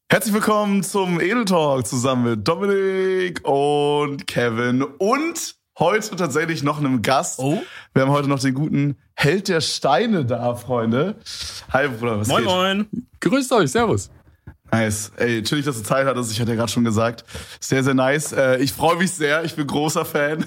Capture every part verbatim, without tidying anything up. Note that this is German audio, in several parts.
Herzlich willkommen zum Edel Talk zusammen mit Dominik und Kevin und heute tatsächlich noch einem Gast. Oh. Wir haben heute noch den guten Held der Steine da, Freunde. Hi, Bruder, was Moin, geht? moin. Grüßt euch, servus. Nice. Ey, chillig, dass du Zeit hattest. Ich hatte ja gerade schon gesagt. Sehr, sehr nice. Äh, ich freue mich sehr. Ich bin großer Fan.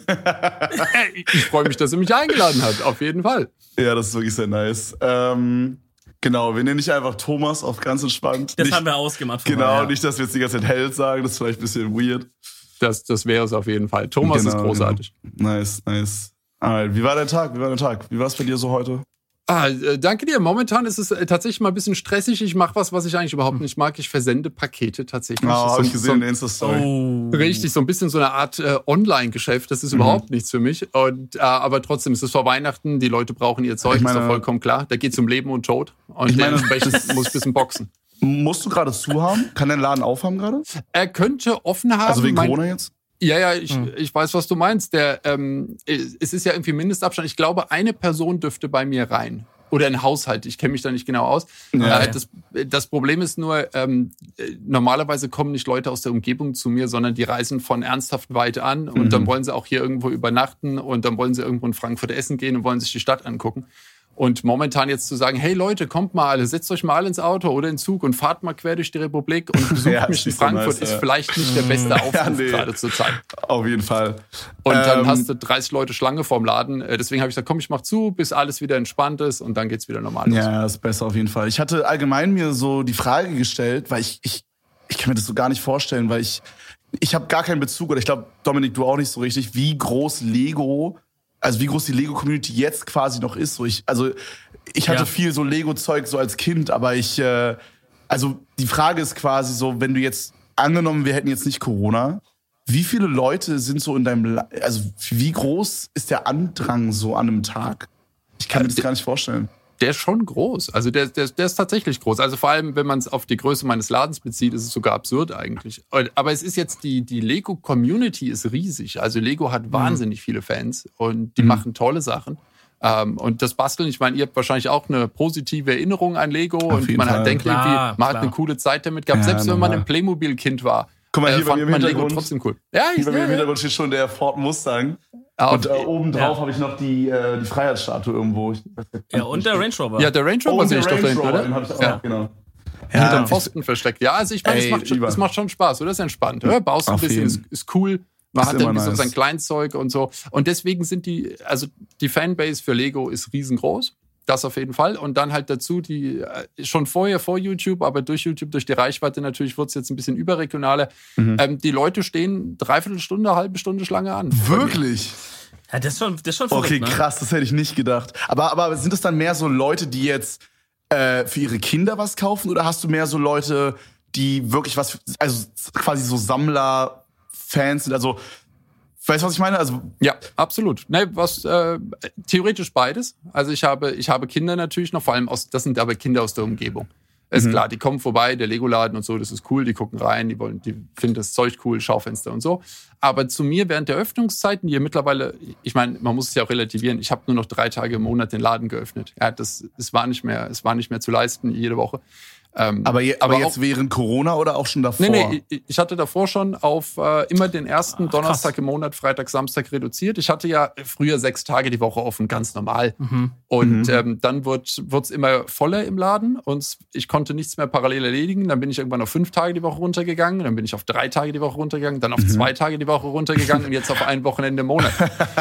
Ich freue mich, dass ihr mich eingeladen habt, auf jeden Fall. Ja, das ist wirklich sehr nice. Ähm, genau, wir nennen dich einfach Thomas auf ganz entspannt. Das nicht, haben wir ausgemacht. Genau, vorher, ja. nicht, dass wir jetzt die ganze Zeit Held sagen. Das ist vielleicht ein bisschen weird. Das, das wäre es auf jeden Fall. Thomas Genau, ist großartig. Genau. Nice, nice. Alright, wie war dein Tag? Wie war dein Tag? Wie war es bei dir so heute? Ah, äh, danke dir. Momentan ist es äh, tatsächlich mal ein bisschen stressig. Ich mache was, was ich eigentlich überhaupt nicht mag. Ich versende Pakete tatsächlich. Oh, Das ist habe so, ich gesehen in der Insta-Story. Oh. Richtig, so ein bisschen so eine Art äh, Online-Geschäft. Das ist überhaupt nichts für mich. Und, äh, aber trotzdem ist es vor Weihnachten. Die Leute brauchen ihr Zeug, Ich meine- ist doch vollkommen klar. Da geht es um Leben und Tod. Und Ich meine- dementsprechend muss ich ein bisschen boxen. Musst du gerade zu haben? Kann dein Laden aufhaben gerade? Er könnte offen haben. Also wegen mein- Corona jetzt? Ja, ja, ich, Hm. ich weiß, was du meinst. Der, ähm, es ist ja irgendwie Mindestabstand. Ich glaube, eine Person dürfte bei mir rein. Oder ein Haushalt, ich kenne mich da nicht genau aus. Ja. Äh, das, das Problem ist nur, ähm, äh, normalerweise kommen nicht Leute aus der Umgebung zu mir, sondern die reisen von ernsthaft weit an und Mhm. dann wollen sie auch hier irgendwo übernachten und dann wollen sie irgendwo in Frankfurt essen gehen und wollen sich die Stadt angucken. Und momentan jetzt zu sagen, hey Leute, kommt mal alle, setzt euch mal alle ins Auto oder in den Zug und fahrt mal quer durch die Republik und besucht Ja, mich ist in nicht so Frankfurt, nice, ist ja. vielleicht nicht der beste Aufruf Ja, nee. gerade zur Zeit. Auf jeden Fall. Und dann Ähm, hast du dreißig Leute Schlange vorm Laden. Äh, Deswegen habe ich gesagt, komm, ich mach zu, bis alles wieder entspannt ist und dann geht's wieder normal los. Ja, das ist besser auf jeden Fall. Ich hatte allgemein mir so die Frage gestellt, weil ich, ich, ich kann mir das so gar nicht vorstellen, weil ich, ich habe gar keinen Bezug, oder ich glaube, Dominik, du auch nicht so richtig, wie groß Lego, also wie groß die Lego-Community jetzt quasi noch ist. So ich, also ich hatte Ja. viel so Lego-Zeug so als Kind, aber ich, äh, also die Frage ist quasi so, wenn du jetzt, angenommen, wir hätten jetzt nicht Corona, wie viele Leute sind so in deinem, La- also wie groß ist der Andrang so an einem Tag? Ich kann mir das gar nicht vorstellen. Der ist schon groß. Also der, der, der ist tatsächlich groß. Also vor allem, wenn man es auf die Größe meines Ladens bezieht, ist es sogar absurd eigentlich. Aber es ist jetzt, die, die Lego-Community ist riesig. Also Lego hat wahnsinnig viele Fans und die Mhm. machen tolle Sachen. Ähm, und das Basteln, ich meine, ihr habt wahrscheinlich auch eine positive Erinnerung an Lego und jeden man Fall. hat denkt Klar, irgendwie, man klar. hat eine coole Zeit damit gehabt. Ja, Selbst wenn man normal. ein Playmobil-Kind war, Guck mal, äh, hier bei mir fand im man Lego Hintergrund- trotzdem cool. Ja, Hier ich, bei mir ja, im ja. Hintergrund steht schon der Ford Mustang. Ah, Und äh, okay. oben drauf Ja. habe ich noch die, äh, die Freiheitsstatue irgendwo. Ich, Ja, und der Range Rover. Ja, der Range Rover oh, sehe der ich doch da Range hinten, Rover, oder? den habe ich auch, Ja. genau. Hinterm Pfosten versteckt. Ja, also ich meine, es Ey, macht, schon, über. es macht schon Spaß, oder? Es ist entspannt. Oder? Baust ein Auf bisschen, ist, jeden. ist cool. Man Ist hat dann immer so nice. sein Kleinzeug und so. Und deswegen sind die, also die Fanbase für Lego ist riesengroß. Das auf jeden Fall. Und dann halt dazu die, äh, schon vorher vor YouTube, aber durch YouTube, durch die Reichweite natürlich wird es jetzt ein bisschen überregionaler. Mhm. Ähm, die Leute stehen dreiviertel Stunde, halbe Stunde Schlange an. Wirklich? Ja, das ist schon, das ist schon Okay, verrückt, ne? krass, das hätte ich nicht gedacht. Aber, aber sind es dann mehr so Leute, die jetzt äh, für ihre Kinder was kaufen? Oder hast du mehr so Leute, die wirklich was, also quasi so Sammler-Fans sind? Also, weißt du, was ich meine? Also, Ja, absolut. Ne, was äh, theoretisch beides. Also ich habe, ich habe Kinder natürlich noch, vor allem aus, das sind aber Kinder aus der Umgebung. Ist Mhm. klar, die kommen vorbei, der Lego-Laden und so, das ist cool, die gucken rein, die wollen, die finden das Zeug cool, Schaufenster und so. Aber zu mir während der Öffnungszeiten, die ja mittlerweile, ich meine, man muss es ja auch relativieren, ich habe nur noch drei Tage im Monat den Laden geöffnet. Ja, das, es war nicht mehr, es war nicht mehr zu leisten jede Woche. Ähm, aber, je, aber, aber jetzt auch- während Corona oder auch schon davor? Nee, nee, ich- ich hatte davor schon auf äh, immer den ersten Ach, Donnerstag krass. im Monat, Freitag, Samstag reduziert. Ich hatte ja früher sechs Tage die Woche offen, ganz normal. Mhm. Und Mhm. ähm, dann wurde es immer voller im Laden und ich konnte nichts mehr parallel erledigen. Dann bin ich irgendwann auf fünf Tage die Woche runtergegangen, dann bin ich auf drei Tage die Woche runtergegangen, dann auf Mhm. zwei Tage die Woche runtergegangen und jetzt auf ein Wochenende im Monat.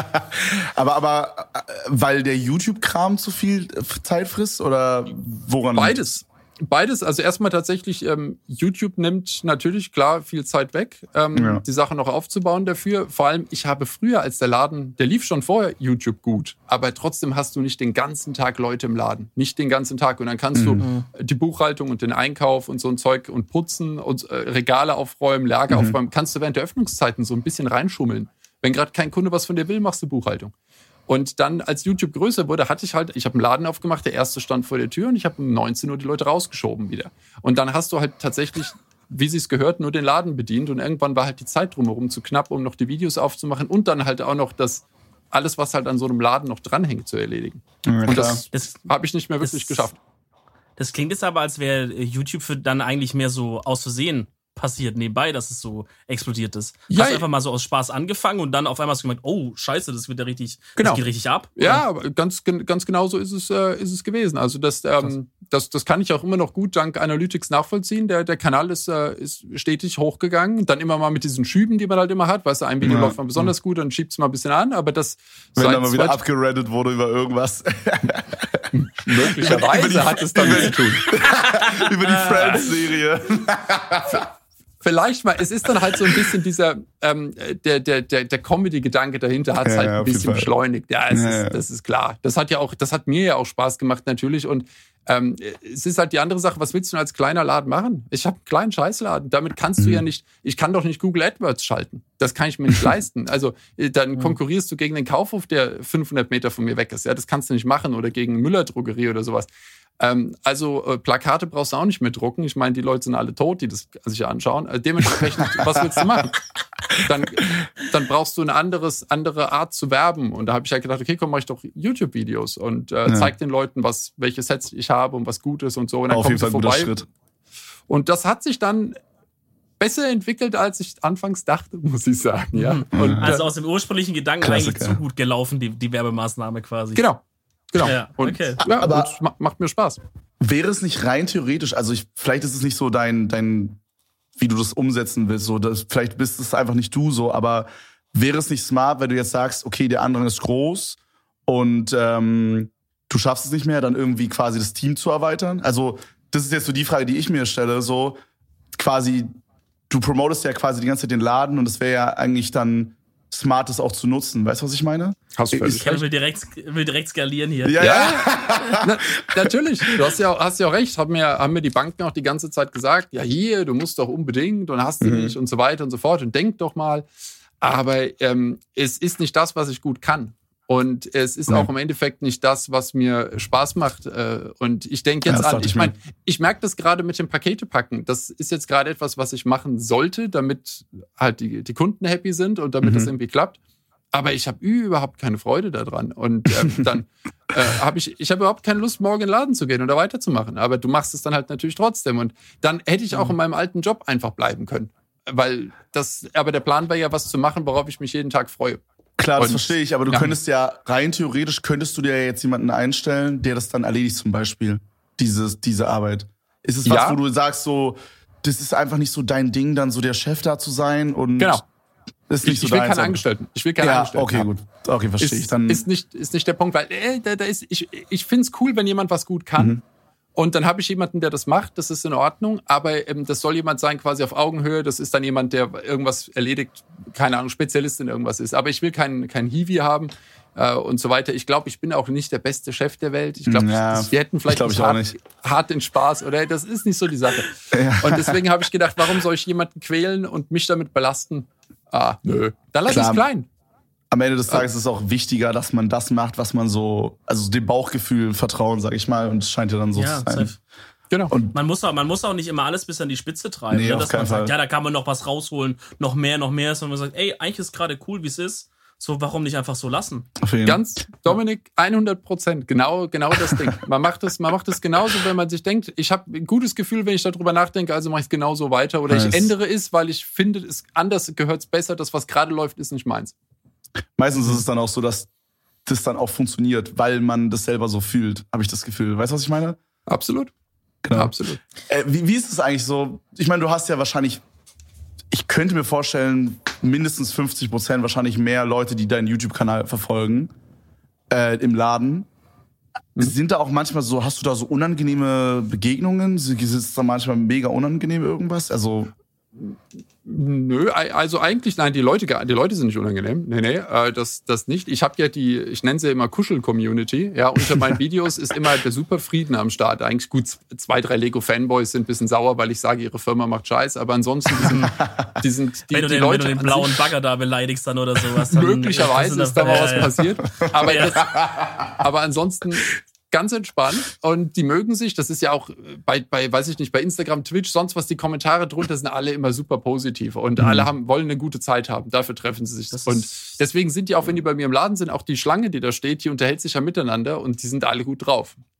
aber, aber äh, weil der YouTube-Kram zu viel äh, Zeit frisst? Oder woran? Beides. Beides, also erstmal tatsächlich, ähm, YouTube nimmt natürlich klar viel Zeit weg, ähm, Ja. die Sache noch aufzubauen dafür. Vor allem, ich habe früher, als der Laden, der lief schon vorher YouTube gut, aber trotzdem hast du nicht den ganzen Tag Leute im Laden. Nicht den ganzen Tag. Und dann kannst Mhm. du die Buchhaltung und den Einkauf und so ein Zeug und putzen und äh, Regale aufräumen, Lager Mhm. aufräumen, kannst du während der Öffnungszeiten so ein bisschen reinschummeln. Wenn gerade kein Kunde was von dir will, machst du Buchhaltung. Und dann, als YouTube größer wurde, hatte ich halt, ich habe einen Laden aufgemacht, der erste stand vor der Tür und ich habe um neunzehn Uhr die Leute rausgeschoben wieder. Und dann hast du halt tatsächlich, wie sie es gehört, nur den Laden bedient und irgendwann war halt die Zeit drumherum zu knapp, um noch die Videos aufzumachen und dann halt auch noch das, alles, was halt an so einem Laden noch dranhängt, zu erledigen. Ja, Und klar. das Das, habe ich nicht mehr wirklich Das- geschafft. das klingt jetzt aber, als wäre YouTube für dann eigentlich mehr so aus Versehen passiert nebenbei, dass es so explodiert ist. Ja, Hast du einfach mal so aus Spaß angefangen und dann auf einmal hast du gemerkt, oh, scheiße, das wird ja richtig, genau. das geht richtig ab. Oder? Ja, aber ganz, ganz genau so ist es, äh, ist es gewesen. Also das, ähm, das, das kann ich auch immer noch gut dank Analytics nachvollziehen. Der, der Kanal ist, äh, ist stetig hochgegangen. Dann immer mal mit diesen Schüben, die man halt immer hat. Weißt du, ein Video ja. läuft mal besonders gut, dann schiebt es mal ein bisschen an. Aber das Wenn dann mal wieder abgereddet wurde über irgendwas. Möglicherweise hat es damit zu tun. Über die Friends-Serie. Vielleicht mal, es ist dann halt so ein bisschen dieser, ähm, der, der, der, der Comedy-Gedanke dahinter hat es ja, halt ein bisschen beschleunigt. Ja, es ja, ist, das ist klar. Das hat ja auch, das hat mir ja auch Spaß gemacht natürlich und ähm, es ist halt die andere Sache, was willst du denn als kleiner Laden machen? Ich habe einen kleinen Scheißladen, damit kannst mhm. du ja nicht, ich kann doch nicht Google AdWords schalten. Das kann ich mir nicht leisten. Also dann konkurrierst du gegen den Kaufhof, der fünfhundert Meter von mir weg ist. Ja, das kannst du nicht machen oder gegen Müller-Drogerie oder sowas. Ähm, also äh, Plakate brauchst du auch nicht mehr drucken. Ich meine, die Leute sind alle tot, die das sich anschauen. Also dementsprechend, was willst du machen? Dann, dann brauchst du eine anderes, andere Art zu werben. Und da habe ich halt gedacht, okay, komm, mach ich doch YouTube-Videos und äh, ja. zeig den Leuten, was, welche Sets ich habe und was gut ist und so. Und dann auf jeden Fall ein guter Schritt. Und das hat sich dann besser entwickelt, als ich anfangs dachte, muss ich sagen. Ja. Und, also aus dem ursprünglichen Gedanken Klassiker. Eigentlich zu gut gelaufen, die, die Werbemaßnahme quasi. Genau. Genau. Ja, und, okay. ja, aber und macht mir Spaß. Wäre es nicht rein theoretisch, also ich, vielleicht ist es nicht so dein, dein, wie du das umsetzen willst, so, das, vielleicht bist es einfach nicht du so, aber wäre es nicht smart, wenn du jetzt sagst, okay, der Andrang ist groß und ähm, du schaffst es nicht mehr, dann irgendwie quasi das Team zu erweitern? Also das ist jetzt so die Frage, die ich mir stelle, so quasi, du promotest ja quasi die ganze Zeit den Laden und es wäre ja eigentlich dann smart, das auch zu nutzen. Weißt du, was ich meine? Hast du ich ich will, direkt, will direkt skalieren hier. Ja, ja. Na, natürlich. Du hast ja, hast ja auch recht. Haben mir, haben mir die Banken auch die ganze Zeit gesagt, ja hier, du musst doch unbedingt und hast du mhm. nicht und so weiter und so fort und denk doch mal. Aber ähm, es ist nicht das, was ich gut kann. Und es ist mhm. auch im Endeffekt nicht das, was mir Spaß macht. Und ich denke jetzt ja, an, ich meine, ich merke das gerade mit dem Pakete packen. Das ist jetzt gerade etwas, was ich machen sollte, damit halt die, die Kunden happy sind und damit mhm. das irgendwie klappt. Aber ich habe überhaupt keine Freude daran. Und ähm, dann äh, habe ich, ich habe überhaupt keine Lust, morgen in den Laden zu gehen oder weiterzumachen. Aber du machst es dann halt natürlich trotzdem. Und dann hätte ich auch in meinem alten Job einfach bleiben können. Weil das, aber der Plan war ja, was zu machen, worauf ich mich jeden Tag freue. Klar, das und, verstehe ich, aber du ja. könntest ja, rein theoretisch könntest du dir jetzt jemanden einstellen, der das dann erledigt zum Beispiel, dieses, diese Arbeit. Ist es was, ja. wo du sagst so, das ist einfach nicht so dein Ding, dann so der Chef da zu sein und genau. ist nicht ich, so ich will deins, keine Angestellten. Ich will keine ja, Angestellten. Okay, haben. gut. Okay, verstehe ist, ich. Dann ist nicht, ist nicht der Punkt, weil äh, da, da ist, ich, ich finde es cool, wenn jemand was gut kann. Mhm. Und dann habe ich jemanden, der das macht, das ist in Ordnung, aber ähm, das soll jemand sein quasi auf Augenhöhe, das ist dann jemand, der irgendwas erledigt, keine Ahnung, Spezialist in irgendwas ist. Aber ich will keinen kein Hiwi haben äh, und so weiter. Ich glaube, ich bin auch nicht der beste Chef der Welt. Ich glaube, ja, wir hätten vielleicht nicht hart, nicht. hart den Spaß, oder das ist nicht so die Sache. Ja. Und deswegen habe ich gedacht, warum soll ich jemanden quälen und mich damit belasten? Ah, nö. Dann lass es klein. Am Ende des Tages ist es auch wichtiger, dass man das macht, was man so, also dem Bauchgefühl vertrauen, sag ich mal, und es scheint ja dann so ja, zu sein. Safe. Genau. Und man muss auch, man muss auch nicht immer alles bis an die Spitze treiben, nee, ne? auf Dass keinen man sagt, Fall. ja, da kann man noch was rausholen, noch mehr, noch mehr, sondern man sagt, ey, eigentlich ist gerade cool, wie es ist. So, warum nicht einfach so lassen? Ganz, Dominik, hundert Prozent, genau, genau das Ding. Man macht es, man macht es genauso, wenn man sich denkt, ich habe ein gutes Gefühl, wenn ich darüber nachdenke, also mache ich es genauso weiter. Oder nice. Ich ändere es, weil ich finde, es anders gehört es besser. Das, was gerade läuft, ist nicht meins. Meistens ist es dann auch so, dass das dann auch funktioniert, weil man das selber so fühlt, habe ich das Gefühl. Weißt du, was ich meine? Absolut. Genau. Absolut. Äh, wie, wie ist es eigentlich so? Ich meine, du hast ja wahrscheinlich, ich könnte mir vorstellen, mindestens fünfzig Prozent wahrscheinlich mehr Leute, die deinen YouTube-Kanal verfolgen, äh, im Laden. Mhm. Sind da auch manchmal so, hast du da so unangenehme Begegnungen? Ist es da manchmal mega unangenehm irgendwas? Also Nö, also eigentlich, nein, die Leute, die Leute sind nicht unangenehm. Nee, nee, das, das nicht. Ich habe ja die, ich nenne sie immer Kuschel-Community. Ja, unter meinen Videos ist immer der Superfrieden am Start. Eigentlich gut, zwei, drei Lego-Fanboys sind ein bisschen sauer, weil ich sage, ihre Firma macht Scheiß. Aber ansonsten, die sind, die, sind, die, wenn, du die den, Leute wenn du den blauen Bagger da beleidigst dann oder sowas. Dann möglicherweise ist da mal was ja, ja. passiert. Aber, ja. das, aber ansonsten ganz entspannt und die mögen sich. Das ist ja auch bei, bei, weiß ich nicht, bei Instagram, Twitch, sonst was, die Kommentare drunter sind alle immer super positiv und mhm. alle haben, wollen eine gute Zeit haben. Dafür treffen sie sich. Das und deswegen sind die auch, wenn die bei mir im Laden sind, auch die Schlange, die da steht, die unterhält sich ja miteinander und die sind alle gut drauf.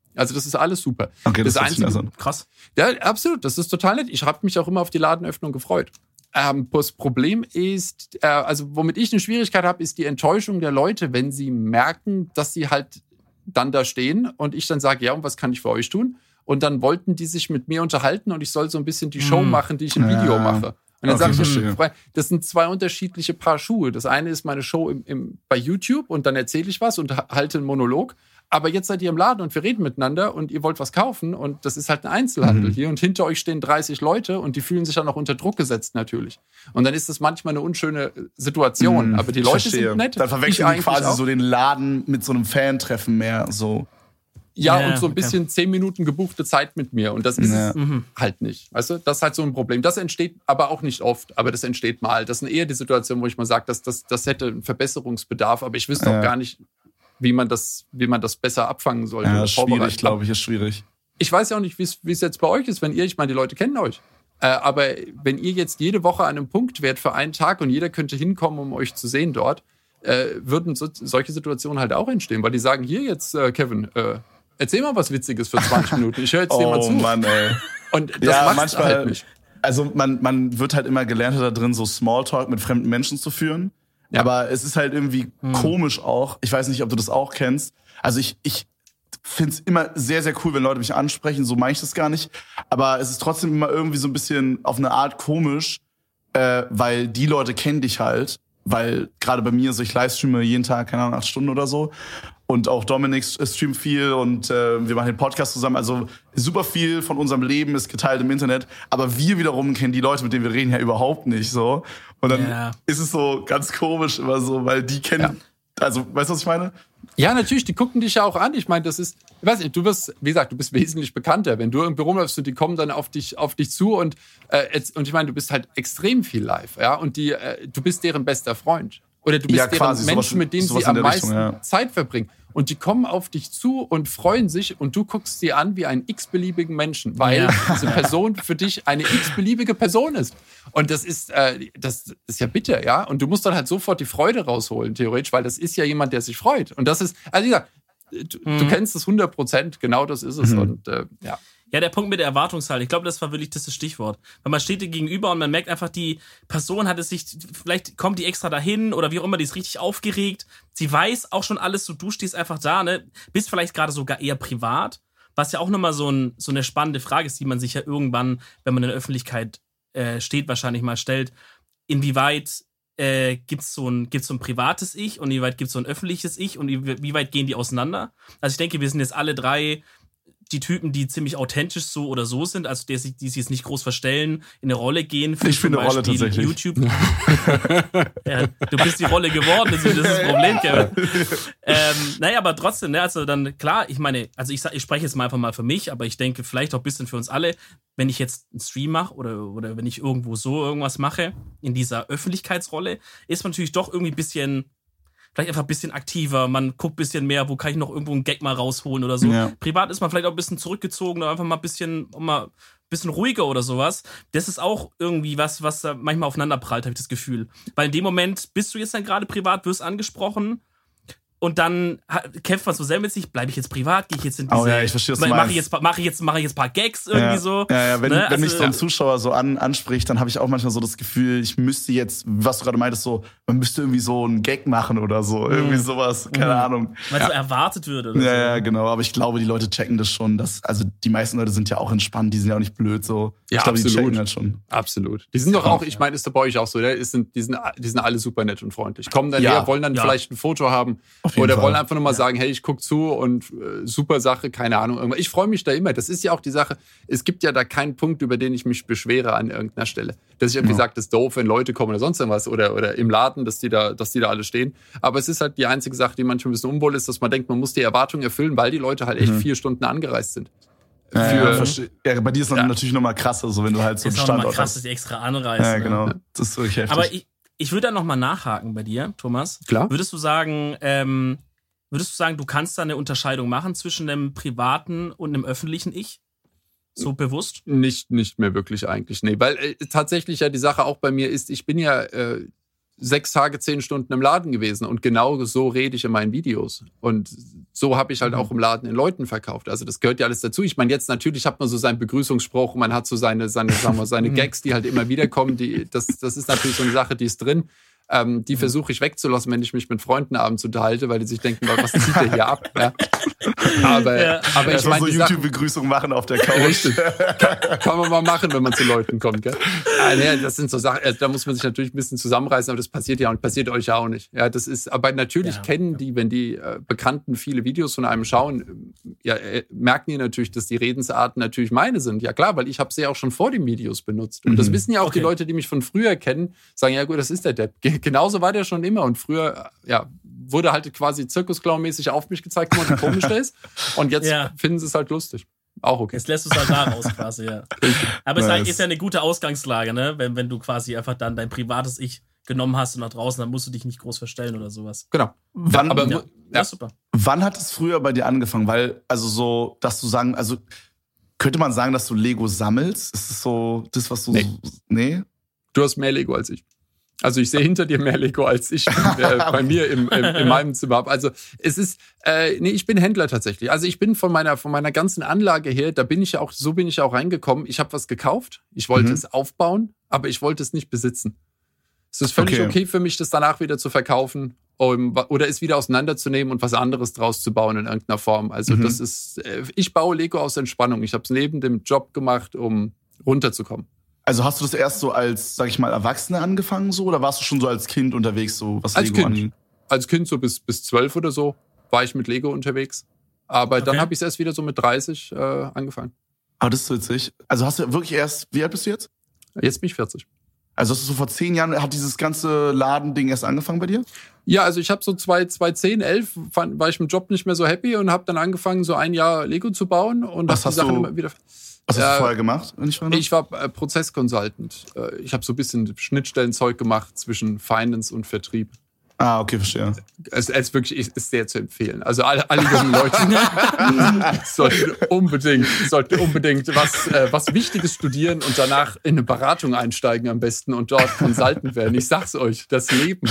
Also das ist alles super. Okay, das, das das Einzige, Krass. Ja, absolut, das ist total nett. Ich habe mich auch immer auf die Ladenöffnung gefreut. Ähm, das Problem ist, äh, also womit ich eine Schwierigkeit habe, ist die Enttäuschung der Leute, wenn sie merken, dass sie halt dann da stehen und ich dann sage, ja, und was kann ich für euch tun? Und dann wollten die sich mit mir unterhalten und ich soll so ein bisschen die Show machen, die ich im Video Ja. mache. Und dann Okay, sage ich, verstehe. das sind zwei unterschiedliche Paar Schuhe. Das eine ist meine Show im, im, bei YouTube und dann erzähle ich was und halte einen Monolog. Aber jetzt seid ihr im Laden und wir reden miteinander und ihr wollt was kaufen und das ist halt ein Einzelhandel Mhm. hier und hinter euch stehen dreißig Leute und die fühlen sich dann auch unter Druck gesetzt natürlich. Und dann ist das manchmal eine unschöne Situation. Mhm, Aber die Leute verstehe. sind nett. Dann Ich verwechseln die eigentlich quasi auch. so den Laden mit so einem Fan-Treffen mehr. So. Ja, Ja, und so ein okay. bisschen zehn Minuten gebuchte Zeit mit mir. Und das ist Ja. es halt nicht. Weißt du, das ist halt so ein Problem. Das entsteht aber auch nicht oft, aber das entsteht mal. Das sind eher die Situationen, wo ich mal sage, dass das, das hätte einen Verbesserungsbedarf, aber ich wüsste Ja. auch gar nicht, wie man das, wie man das besser abfangen sollte. Ja, oder ist schwierig, vorbereiten. glaube ich, ist schwierig. Ich weiß ja auch nicht, wie es jetzt bei euch ist, wenn ihr, ich meine, die Leute kennen euch. Äh, aber wenn ihr jetzt jede Woche an einem Punkt wärt für einen Tag und jeder könnte hinkommen, um euch zu sehen dort, äh, würden so, solche Situationen halt auch entstehen, weil die sagen, hier jetzt, äh, Kevin, äh, erzähl mal was Witziges für zwanzig Minuten, ich höre jetzt dir mal Oh zu. Mann, ey. Und das Ja, macht's manchmal, halt nicht. also man, man wird halt immer gelernter da drin, so Smalltalk mit fremden Menschen zu führen. Ja. Aber es ist halt irgendwie komisch auch. Ich weiß nicht, ob du das auch kennst. Also ich, ich finde es immer sehr, sehr cool, wenn Leute mich ansprechen. So meine ich das gar nicht. Aber es ist trotzdem immer irgendwie so ein bisschen auf eine Art komisch, äh, weil die Leute kennen dich halt. Weil gerade bei mir, so ich livestreame jeden Tag, keine Ahnung, acht Stunden oder so. Und auch Dominik streamt viel und äh, wir machen den Podcast zusammen. Also super viel von unserem Leben ist geteilt im Internet. Aber wir wiederum kennen die Leute, mit denen wir reden, ja überhaupt nicht so. Und dann Ja. ist es so ganz komisch immer so, weil die kennen, Ja. also weißt du, was ich meine? Ja, natürlich, die gucken dich ja auch an. Ich meine, das ist, ich weiß nicht, du wirst, wie gesagt, du bist wesentlich bekannter. Wenn du irgendwie rumläufst und die kommen dann auf dich, auf dich zu und, äh, jetzt, und ich meine, du bist halt extrem viel live, ja, und die, äh, du bist deren bester Freund. Oder du bist Ja, deren quasi, Menschen, sowas- mit denen sowas sie in am der Richtung, meisten ja. Zeit verbringen. Und die kommen auf dich zu und freuen sich und du guckst sie an wie einen x-beliebigen Menschen, weil Ja. diese Person für dich eine x-beliebige Person ist. Und das ist, äh, das ist ja bitter, ja. Und du musst dann halt sofort die Freude rausholen, theoretisch, weil das ist ja jemand, der sich freut. Und das ist, also wie gesagt, du, du kennst es hundert Prozent, genau das ist es. Mhm. Und äh, ja. Ja, der Punkt mit der Erwartungshaltung, ich glaube, das war wirklich das Stichwort. Weil man steht dir gegenüber und man merkt einfach, die Person hat es sich, vielleicht kommt die extra dahin oder wie auch immer, die ist richtig aufgeregt. Sie weiß auch schon alles, so du stehst einfach da, ne? Bist vielleicht gerade sogar eher privat, was ja auch nochmal so, ein, so eine spannende Frage ist, die man sich ja irgendwann, wenn man in der Öffentlichkeit äh, steht, wahrscheinlich mal stellt. Inwieweit äh, gibt's so ein, gibt's so ein privates Ich und inwieweit gibt's so ein öffentliches Ich und wie, wie weit gehen die auseinander? Also ich denke, wir sind jetzt alle drei die Typen, die ziemlich authentisch so oder so sind, also die, die sich jetzt nicht groß verstellen, in eine Rolle gehen. Für Ich zum bin eine Rolle Beispiel tatsächlich. YouTube. Ja, du bist die Rolle geworden, das ist das Problem, Kevin. ähm, naja, aber trotzdem, ne, also dann, klar, ich meine, also ich, sag- ich spreche jetzt mal einfach mal für mich, aber ich denke vielleicht auch ein bisschen für uns alle, wenn ich jetzt einen Stream mache oder, oder wenn ich irgendwo so irgendwas mache, in dieser Öffentlichkeitsrolle, ist man natürlich doch irgendwie ein bisschen, vielleicht einfach ein bisschen aktiver, man guckt ein bisschen mehr, wo kann ich noch irgendwo einen Gag mal rausholen oder so. Ja. Privat ist man vielleicht auch ein bisschen zurückgezogen oder einfach mal ein bisschen, mal ein bisschen ruhiger oder sowas. Das ist auch irgendwie was, was da manchmal aufeinander prallt, habe ich das Gefühl. Weil in dem Moment bist du jetzt dann gerade privat, wirst angesprochen und dann ha- kämpft man so sehr mit sich, bleibe ich jetzt privat, gehe ich jetzt in diese... Oh ja, ich verstehe, was du Mache meinst. ich jetzt, mach ich jetzt, mach ich jetzt ein paar Gags irgendwie ja. so. Ja, ja, wenn, ne? wenn mich Also, so ein Zuschauer so an, anspricht, dann habe ich auch manchmal so das Gefühl, ich müsste jetzt, was du gerade meintest, so, man müsste irgendwie so einen Gag machen oder so. Irgendwie sowas, keine Ahnung. weil so erwartet wird oder Ja, so. ja, genau. Aber ich glaube, die Leute checken das schon. Dass, also die meisten Leute sind ja auch entspannt, die sind ja auch nicht blöd so. Ja, ich glaube, die absolut. checken das schon. Absolut. Die sind doch auch, ich meine, ist da bei euch auch so, ne? Ist, sind, die, sind, die sind alle super nett und freundlich. Kommen dann Ja. her, wollen dann Ja. vielleicht ein Foto haben Auf jeden oder Fall. wollen einfach nur mal sagen, hey, ich guck zu und äh, super Sache, keine Ahnung. irgendwas. Ich freue mich da immer. Das ist ja auch die Sache. Es gibt ja da keinen Punkt, über den ich mich beschwere an irgendeiner Stelle. Dass ich irgendwie Ja. sage, das ist doof, wenn Leute kommen oder sonst irgendwas oder, oder im Laden, dass die, da, dass die da alle stehen. Aber es ist halt die einzige Sache, die manchmal ein bisschen unwohl ist, dass man denkt, man muss die Erwartungen erfüllen, weil die Leute halt echt vier Stunden angereist sind. Ja, Für- ja, versteh- ja, bei dir ist dann Ja. natürlich nochmal krasser, so wenn du halt so Das einen ist auch nochmal Standort krass, dass hast. die extra anreisen. Ja, ne? genau. Das ist wirklich heftig. Aber ich, ich würde da nochmal nachhaken bei dir, Thomas. Klar. Würdest du sagen, ähm, würdest du sagen, du kannst da eine Unterscheidung machen zwischen einem privaten und einem öffentlichen Ich? So bewusst? Nicht, nicht mehr wirklich eigentlich, nee. Weil äh, tatsächlich ja die Sache auch bei mir ist, ich bin ja äh, sechs Tage, zehn Stunden im Laden gewesen. Und genau so rede ich in meinen Videos. Und so habe ich halt auch im Laden den Leuten verkauft. Also das gehört ja alles dazu. Ich meine, jetzt natürlich hat man so seinen Begrüßungsspruch, man hat so seine, seine, sagen wir, seine Gags, die halt immer wieder kommen. Die, das, das ist natürlich so eine Sache, die ist drin. Ähm, die versuche ich wegzulassen, wenn ich mich mit Freunden abends unterhalte, weil die sich denken, was zieht der hier ab? Ja. Aber, ja. aber ich meine, so YouTube-Begrüßung machen auf der Couch. Richtig. Kann, kann man mal machen, wenn man zu Leuten kommt. Gell? Ah, nee, das sind so Sachen, da muss man sich natürlich ein bisschen zusammenreißen, aber das passiert ja und passiert euch ja auch nicht. Ja, das ist, aber natürlich ja. kennen die, wenn die äh, Bekannten viele Videos von einem schauen, ja, äh, merken die natürlich, dass die Redensarten natürlich meine sind. Ja klar, weil ich habe sie ja auch schon vor den Videos benutzt. Und mhm. das wissen ja auch okay. die Leute, die mich von früher kennen, sagen, ja gut, das ist der Depp. Genauso war der schon immer. Und früher, ja, wurde halt quasi Zirkusclown-mäßig auf mich gezeigt, wie man komisch der ist. Und jetzt ja. finden sie es halt lustig. Auch okay. Jetzt lässt du es halt da raus quasi, ja. Aber nice. Es ist ja eine gute Ausgangslage, ne? Wenn, wenn du quasi einfach dann dein privates Ich genommen hast und nach draußen, dann musst du dich nicht groß verstellen oder sowas. Genau. Wann, aber, ja, ja, super. Wann hat es früher bei dir angefangen? Weil, also so, dass du sagen, also könnte man sagen, dass du Lego sammelst? Ist das so das, was du nee. so. Nee? Du hast mehr Lego als ich. Also ich sehe hinter dir mehr Lego, als ich äh, bei mir im, im, in meinem Zimmer habe. Also es ist, äh, nee, ich bin Händler tatsächlich. Also ich bin von meiner von meiner ganzen Anlage her, da bin ich ja auch, so bin ich ja auch reingekommen. Ich habe was gekauft, ich wollte mhm. es aufbauen, aber ich wollte es nicht besitzen. Es ist völlig okay. okay für mich, das danach wieder zu verkaufen um, oder es wieder auseinanderzunehmen und was anderes draus zu bauen in irgendeiner Form. Also mhm. das ist, äh, ich baue Lego aus Entspannung. Ich habe es neben dem Job gemacht, um runterzukommen. Also hast du das erst so als, sag ich mal, Erwachsene angefangen so oder warst du schon so als Kind unterwegs, so was als Lego kind. anging? Als Kind so bis bis zwölf oder so war ich mit Lego unterwegs. Aber okay. dann habe ich es erst wieder so mit dreißig äh, angefangen. Aber das ist witzig. Also hast du wirklich erst, wie alt bist du jetzt? Jetzt bin ich vierzig. Also hast du so vor zehn Jahren, hat dieses ganze Ladending erst angefangen bei dir? Ja, also ich habe so zwei, zehn, elf, fand, war ich mit dem Job nicht mehr so happy und habe dann angefangen, so ein Jahr Lego zu bauen. Und was hast die Sachen du? Immer wieder Was hast du äh, vorher gemacht? Wenn ich, ich war äh, Prozessconsultant. Äh, ich habe so ein bisschen Schnittstellenzeug gemacht zwischen Finance und Vertrieb. Ah, okay, verstehe. Es ist wirklich ist sehr zu empfehlen. Also alle, alle jungen Leute sollten unbedingt, sollten unbedingt was, äh, was Wichtiges studieren und danach in eine Beratung einsteigen am besten und dort Consultant werden. Ich sag's euch, das Leben.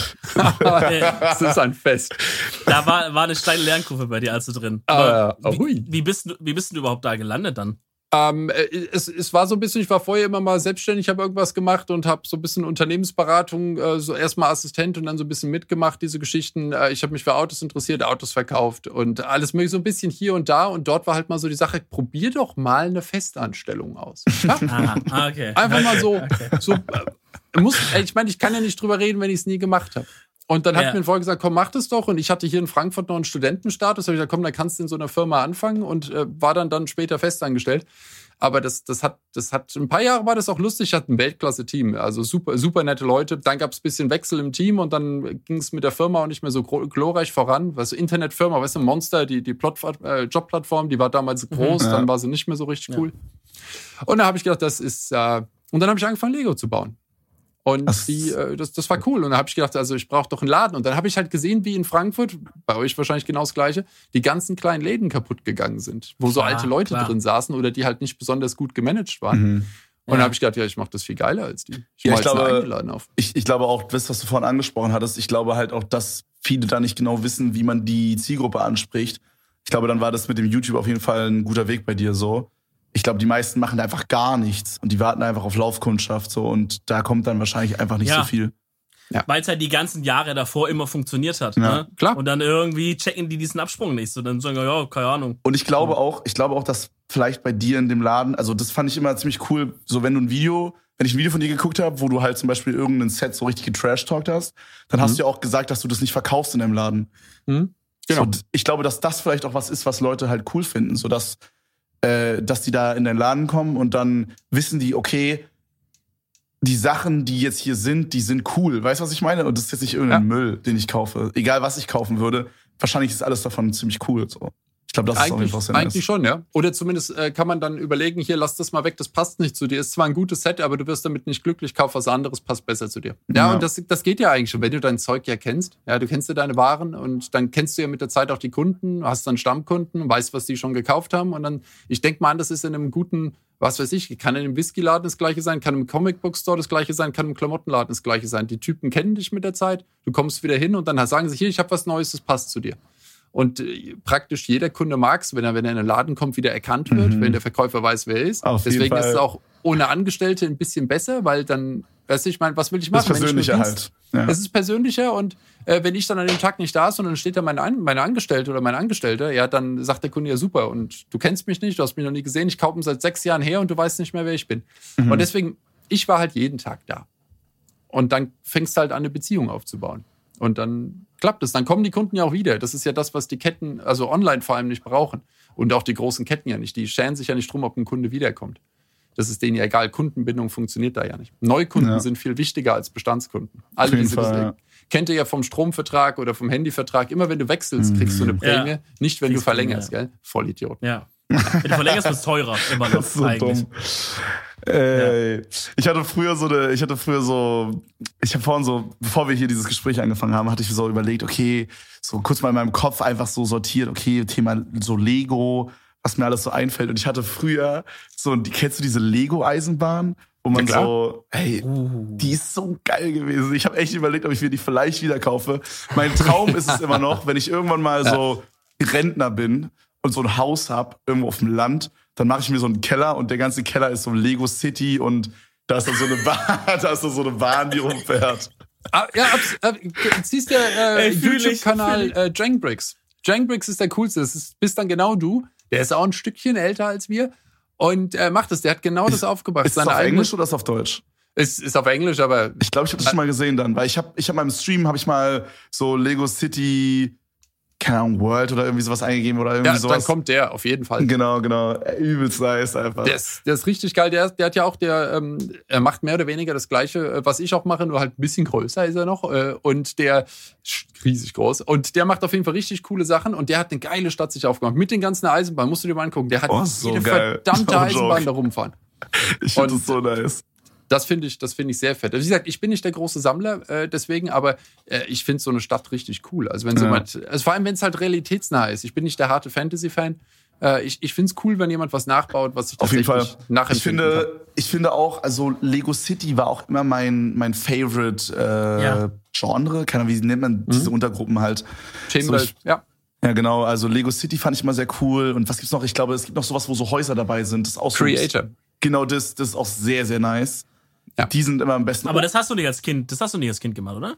Das ist ein Fest. Da war, war eine steile Lernkurve bei dir, als du drin. Aber, uh, wie, wie, bist du, wie bist du überhaupt da gelandet dann? Ähm, es, es war so ein bisschen, ich war vorher immer mal selbstständig, habe irgendwas gemacht und habe so ein bisschen Unternehmensberatung, äh, so erstmal Assistent und dann so ein bisschen mitgemacht, diese Geschichten. Äh, ich habe mich für Autos interessiert, Autos verkauft und alles mögliche, so ein bisschen hier und da. Und dort war halt mal so die Sache, probier doch mal eine Festanstellung aus. Ja? Ah, okay. Einfach okay. mal so, okay. so äh, muss, ich meine, ich kann ja nicht drüber reden, wenn ich es nie gemacht habe. Und dann hat ja. mir ein Freund gesagt, komm, mach das doch. Und ich hatte hier in Frankfurt noch einen Studentenstatus. Da habe ich gesagt, komm, dann kannst du in so einer Firma anfangen und äh, war dann dann später festangestellt. Aber das, das hat, das hat, ein paar Jahre war das auch lustig. Ich hatte ein Weltklasse-Team, also super, super nette Leute. Dann gab es ein bisschen Wechsel im Team und dann ging es mit der Firma auch nicht mehr so glorreich voran. Weißt du, Internetfirma, weißt du, Monster, die, die Plot, äh, Jobplattform, die war damals groß, mhm, ja. dann war sie nicht mehr so richtig cool. Ja. Und dann habe ich gedacht, das ist, äh, und dann habe ich angefangen, Lego zu bauen. Und die, äh, das, das war cool. Und dann habe ich gedacht, also ich brauche doch einen Laden. Und dann habe ich halt gesehen, wie in Frankfurt, bei euch wahrscheinlich genau das Gleiche, die ganzen kleinen Läden kaputt gegangen sind, wo so klar, alte Leute klar. drin saßen oder die halt nicht besonders gut gemanagt waren. Mhm. Und ja. dann habe ich gedacht, ja, ich mache das viel geiler als die. Ich ja, mache ich jetzt einen glaube, eigenen Laden auf. Ich, ich glaube auch, das, was du vorhin angesprochen hattest, ich glaube halt auch, dass viele da nicht genau wissen, wie man die Zielgruppe anspricht. Ich glaube, dann war das mit dem YouTube auf jeden Fall ein guter Weg bei dir so. Ich glaube, die meisten machen da einfach gar nichts und die warten einfach auf Laufkundschaft so und da kommt dann wahrscheinlich einfach nicht ja. so viel. Ja. Weil es halt die ganzen Jahre davor immer funktioniert hat. Ja, ne? Klar. Und dann irgendwie checken die diesen Absprung nicht. So, dann sagen wir, ja, keine Ahnung. Und ich glaube auch, ich glaube auch, dass vielleicht bei dir in dem Laden, also das fand ich immer ziemlich cool, so wenn du ein Video, wenn ich ein Video von dir geguckt habe, wo du halt zum Beispiel irgendein Set so richtig getrash-talkt hast, dann mhm. hast du ja auch gesagt, dass du das nicht verkaufst in deinem Laden. Mhm. Genau. So, ich glaube, dass das vielleicht auch was ist, was Leute halt cool finden, so dass Äh, dass die da in den Laden kommen und dann wissen die, okay, die Sachen, die jetzt hier sind, die sind cool. Weißt du, was ich meine? Und das ist jetzt nicht irgendein ja. Müll, den ich kaufe. Egal, was ich kaufen würde, wahrscheinlich ist alles davon ziemlich cool. So. Ich glaube, das ist Eigentlich, auch eigentlich schon, ja. Oder zumindest äh, kann man dann überlegen, hier, lass das mal weg, das passt nicht zu dir. Ist zwar ein gutes Set, aber du wirst damit nicht glücklich, kauf was anderes, passt besser zu dir. Ja, ja. Und das, das geht ja eigentlich schon, wenn du dein Zeug ja kennst. Ja, du kennst ja deine Waren und dann kennst du ja mit der Zeit auch die Kunden, hast dann Stammkunden, weißt, was die schon gekauft haben. Und dann, ich denke mal an, das ist in einem guten, was weiß ich, kann in einem Whiskyladen das Gleiche sein, kann im Comicbook-Store das Gleiche sein, kann im Klamottenladen das Gleiche sein. Die Typen kennen dich mit der Zeit, du kommst wieder hin und dann sagen sie, hier, ich habe was Neues, das passt zu dir. Und äh, praktisch jeder Kunde mag es, wenn er, wenn er in den Laden kommt, wieder erkannt wird, mhm. wenn der Verkäufer weiß, wer er ist. Auf Deswegen ist es auch ohne Angestellte ein bisschen besser, weil dann, weißt du, ich meine, was will ich machen? Das ist persönlicher halt. Ja. Es ist persönlicher und äh, wenn ich dann an dem Tag nicht da ist und dann steht da meine, meine Angestellte oder mein Angestellter, ja, dann sagt der Kunde ja super und du kennst mich nicht, du hast mich noch nie gesehen, ich kaufe ihn seit sechs Jahren her und du weißt nicht mehr, wer ich bin. Mhm. Und deswegen, ich war halt jeden Tag da. Und dann fängst du halt an, eine Beziehung aufzubauen. Und dann klappt es. Dann kommen die Kunden ja auch wieder. Das ist ja das, was die Ketten, also online vor allem, nicht brauchen. Und auch die großen Ketten ja nicht. Die scheren sich ja nicht drum, ob ein Kunde wiederkommt. Das ist denen ja egal. Kundenbindung funktioniert da ja nicht. Neukunden ja. sind viel wichtiger als Bestandskunden. Alle diese, Fall, ja. kennt ihr ja vom Stromvertrag oder vom Handyvertrag. Immer wenn du wechselst, kriegst du eine Prämie. Ja. Nicht, wenn Kriegst du verlängerst, ja. gell? Vollidiot. Ja. Wenn du verlängerst, wird es teurer. Immer noch. Das ist so eigentlich. Dumm. Ey, ja. Ich hatte früher so eine, ich hatte früher so, ich habe vorhin so, bevor wir hier dieses Gespräch angefangen haben, hatte ich so überlegt, okay, so kurz mal in meinem Kopf einfach so sortiert, okay, Thema so Lego, was mir alles so einfällt. Und ich hatte früher so, die, kennst du diese Lego-Eisenbahn? Wo man ja, so, hey, uh. die ist so geil gewesen. Ich habe echt überlegt, ob ich mir die vielleicht wieder kaufe. Mein Traum ist es immer noch, wenn ich irgendwann mal so Rentner bin und so ein Haus hab irgendwo auf dem Land, dann mache ich mir so einen Keller und der ganze Keller ist so Lego City und da ist dann so eine Bahn, da ist dann so eine Bahn, die rumfährt. Ah, ja, abs, ab, siehst du äh, YouTube-Kanal äh, Jangbricks. Jangbricks ist der coolste. Das ist, bist dann genau du. Der ist auch ein Stückchen älter als wir und äh, macht das. Der hat genau das aufgebracht. Ist das auf Englisch oder ist das auf Deutsch? Es ist auf Englisch, aber ich glaube, ich habe das schon mal gesehen dann, weil ich habe, ich habe meinem Stream habe ich mal so Lego City, keine Ahnung, World oder irgendwie sowas eingegeben oder irgendwie ja, sowas. Dann kommt der, auf jeden Fall. Genau, genau. Übelst nice einfach. Der ist, der ist richtig geil. Der, der hat ja auch, der ähm, er macht mehr oder weniger das Gleiche, was ich auch mache, nur halt ein bisschen größer ist er noch. Äh, und der, riesig groß. Und der macht auf jeden Fall richtig coole Sachen. Und der hat eine geile Stadt sich aufgemacht. Mit den ganzen Eisenbahnen, musst du dir mal angucken. Der hat oh, so jede geil. verdammte no Eisenbahn da rumfahren. Ich finde das so nice. Das finde ich, das finde ich sehr fett. Wie gesagt, ich bin nicht der große Sammler, äh, deswegen, aber äh, ich finde so eine Stadt richtig cool. Also wenn so ja. jemand, also vor allem wenn es halt realitätsnah ist. Ich bin nicht der harte Fantasy-Fan. Äh, ich ich finde es cool, wenn jemand was nachbaut, was ich auf jeden Fall nachempfinden ich finde, kann. Ich finde auch, also Lego City war auch immer mein mein Favorite äh, ja. Genre. Keine Ahnung, wie nennt man diese mhm. Untergruppen halt? Themenwelt, so, ja. Ja, genau. Also Lego City fand ich immer sehr cool. Und was gibt's noch? Ich glaube, es gibt noch sowas, wo so Häuser dabei sind. Das ist auch so, Creator. Genau, das, das ist auch sehr, sehr nice. Ja. Die sind immer am besten. Aber das hast du nicht als Kind, das hast du nicht als Kind gemacht, oder?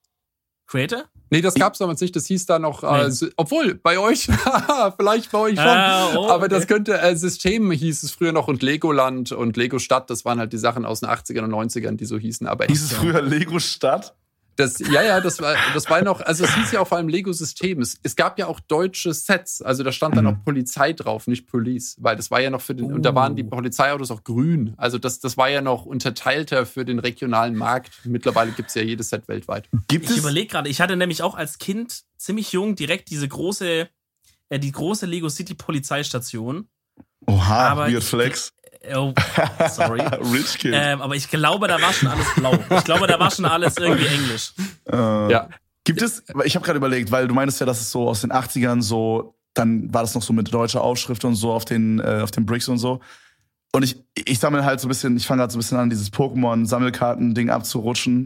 Creator? Nee, das gab's damals nicht. Das hieß da noch, nee. äh, obwohl, bei euch, vielleicht bei euch schon. Ah, oh, aber das okay. könnte, äh, System hieß es früher noch und Legoland und Lego Stadt. Das waren halt die Sachen aus den achtzigern und neunzigern, die so hießen. Aber hieß es früher Lego Stadt? Das, ja, ja, das war, das war noch, also es hieß ja auch vor allem Lego-System. Es, es gab ja auch deutsche Sets, also da stand dann auch Polizei drauf, nicht Police, weil das war ja noch für den, uh. und da waren die Polizeiautos auch grün. Also das, das war ja noch unterteilter für den regionalen Markt. Mittlerweile gibt's ja jedes Set weltweit. Gibt ich überlege gerade, ich hatte nämlich auch als Kind ziemlich jung direkt diese große, äh, die große Lego City Polizeistation. Oha, aber weird Flex. Oh, sorry. Rich Kid. Ähm, aber ich glaube, da war schon alles blau. Ich glaube, da war schon alles irgendwie Englisch. Äh, ja. Gibt es, ich habe gerade überlegt, weil du meinst ja, dass es so aus den achtzigern so, dann war das noch so mit deutscher Aufschrift und so auf den, äh, auf den Bricks und so. Und ich, ich sammle halt so ein bisschen, ich fange gerade so ein bisschen an, dieses Pokémon-Sammelkarten-Ding abzurutschen.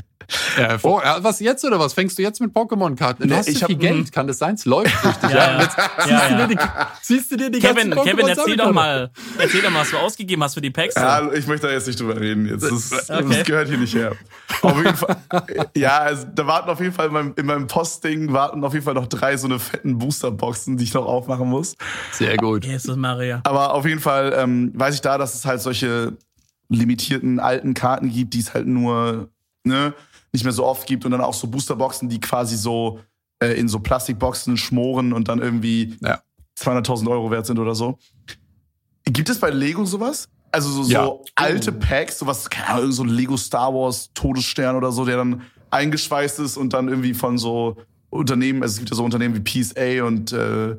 Ja, oh, was jetzt oder was? Fängst du jetzt mit Pokémon-Karten? Du hast ich so viel Geld, kann das sein? Es läuft richtig. ja, ja. Jetzt ja, siehst, ja. Du dir die, siehst du dir die Kevin, ganzen Kevin, erzähl doch mal, erzähl doch mal, was du ausgegeben hast für die Packs. Ja, ich möchte da jetzt nicht drüber reden. Jetzt. Das, okay. das gehört hier nicht her. Auf jeden Fall, ja, also, da warten auf jeden Fall in meinem, in meinem Postding warten auf jeden Fall noch drei so eine fetten Boosterboxen, die ich noch aufmachen muss. Sehr gut. Jesus Maria. Aber auf jeden Fall ähm, weiß ich da, dass es halt solche limitierten alten Karten gibt, die es halt nur, ne, nicht mehr so oft gibt und dann auch so Boosterboxen, die quasi so äh, in so Plastikboxen schmoren und dann irgendwie ja. zweihunderttausend Euro wert sind oder so. Gibt es bei Lego sowas? Also so, ja. so alte Packs, sowas, keine Ahnung, so ein Lego Star Wars Todesstern oder so, der dann eingeschweißt ist und dann irgendwie von so Unternehmen, also es gibt ja so Unternehmen wie P S A und äh,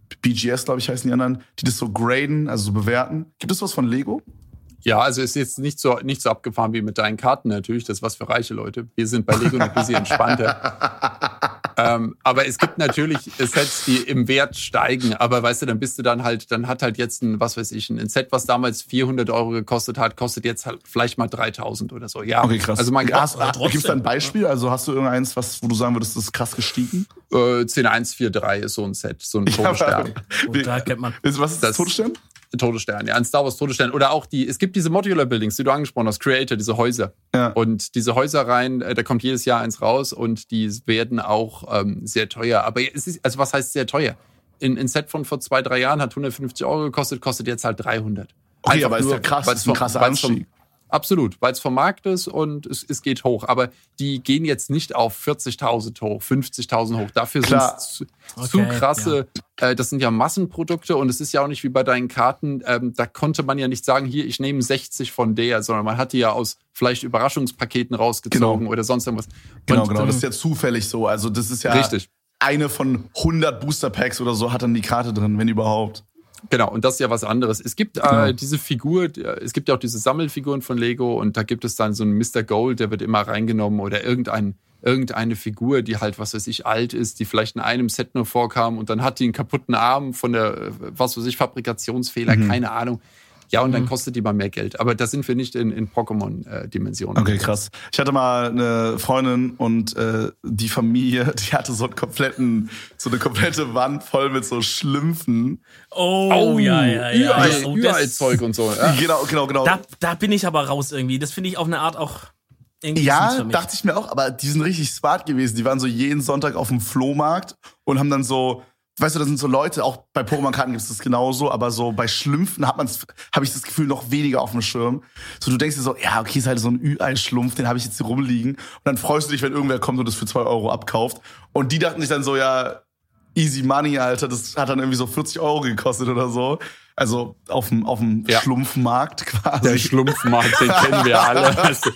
B G S, glaube ich, heißen die anderen, die das so graden, also so bewerten. Gibt es was von Lego? Ja, also ist jetzt nicht so, nicht so abgefahren wie mit deinen Karten natürlich. Das ist was für reiche Leute. Wir sind bei Lego ein bisschen entspannter. ähm, aber es gibt natürlich Sets, die im Wert steigen. Aber weißt du, dann bist du dann halt, dann hat halt jetzt ein, was weiß ich, ein Set, was damals vierhundert Euro gekostet hat, kostet jetzt halt vielleicht mal dreitausend oder so. Ja, okay, krass. Also man gibt es da ein Beispiel? Also hast du irgendeins, was, wo du sagen würdest, das ist krass gestiegen? Äh, zehn eins vier drei ist so ein Set, so ein Todesstern. Ja, da kennt man. Was ist das, Todesstern? Todesstern, ja, ein Star Wars Todesstern. Oder auch die, es gibt diese Modular Buildings, die du angesprochen hast, Creator, diese Häuser. Ja. Und diese Häuser rein, da kommt jedes Jahr eins raus und die werden auch ähm, sehr teuer. Aber es ist, also was heißt sehr teuer? In, ein Set von vor zwei, drei Jahren hat hundertfünfzig Euro gekostet, kostet jetzt halt dreihundert. Okay, einfach aber nur, ist ja krass, das ist ein krasser Anstieg. Absolut, weil es vom Markt ist und es, es geht hoch. Aber die gehen jetzt nicht auf vierzigtausend hoch, fünfzigtausend hoch. Dafür sind es zu, okay, zu krasse, ja. äh, das sind ja Massenprodukte und es ist ja auch nicht wie bei deinen Karten. Ähm, da konnte man ja nicht sagen, hier, ich nehme sechzig von der, sondern man hat die ja aus vielleicht Überraschungspaketen rausgezogen genau. oder sonst irgendwas. Genau, und, genau, ähm, das ist ja zufällig so. Also das ist ja richtig. Eine von hundert Booster Packs oder so hat dann die Karte drin, wenn überhaupt. Genau, und das ist ja was anderes. Es gibt genau. äh, diese Figur, es gibt ja auch diese Sammelfiguren von Lego und da gibt es dann so einen Mister Gold, der wird immer reingenommen oder irgendein, irgendeine Figur, die halt, was weiß ich, alt ist, die vielleicht in einem Set nur vorkam und dann hat die einen kaputten Arm von der, was weiß ich, Fabrikationsfehler, mhm. keine Ahnung. Ja, und dann kostet die mal mehr Geld. Aber da sind wir nicht in, in Pokémon-Dimensionen. Okay, krass. Ich hatte mal eine Freundin und äh, die Familie, die hatte so einen kompletten, so eine komplette Wand voll mit so Schlümpfen. Oh, oh ja, ja, ja. Überall, oh, überall Zeug und so. Ja. Genau, genau, genau. Da, da bin ich aber raus irgendwie. Das finde ich auf eine Art auch irgendwie ja, dachte ich mir auch. Aber die sind richtig smart gewesen. Die waren so jeden Sonntag auf dem Flohmarkt und haben dann so... Weißt du, da sind so Leute, auch bei Pokémon-Karten gibt es das genauso, aber so bei Schlümpfen hat man's, habe ich das Gefühl, noch weniger auf dem Schirm. So, du denkst dir so, ja, okay, ist halt so ein Ü-Ei-Schlumpf, den habe ich jetzt hier rumliegen. Und dann freust du dich, wenn irgendwer kommt und das für zwei Euro abkauft. Und die dachten sich dann so, ja, easy money, Alter, das hat dann irgendwie so vierzig Euro gekostet oder so. Also auf dem, auf dem ja. Schlumpfmarkt quasi. Der Schlumpfmarkt, den kennen wir alle.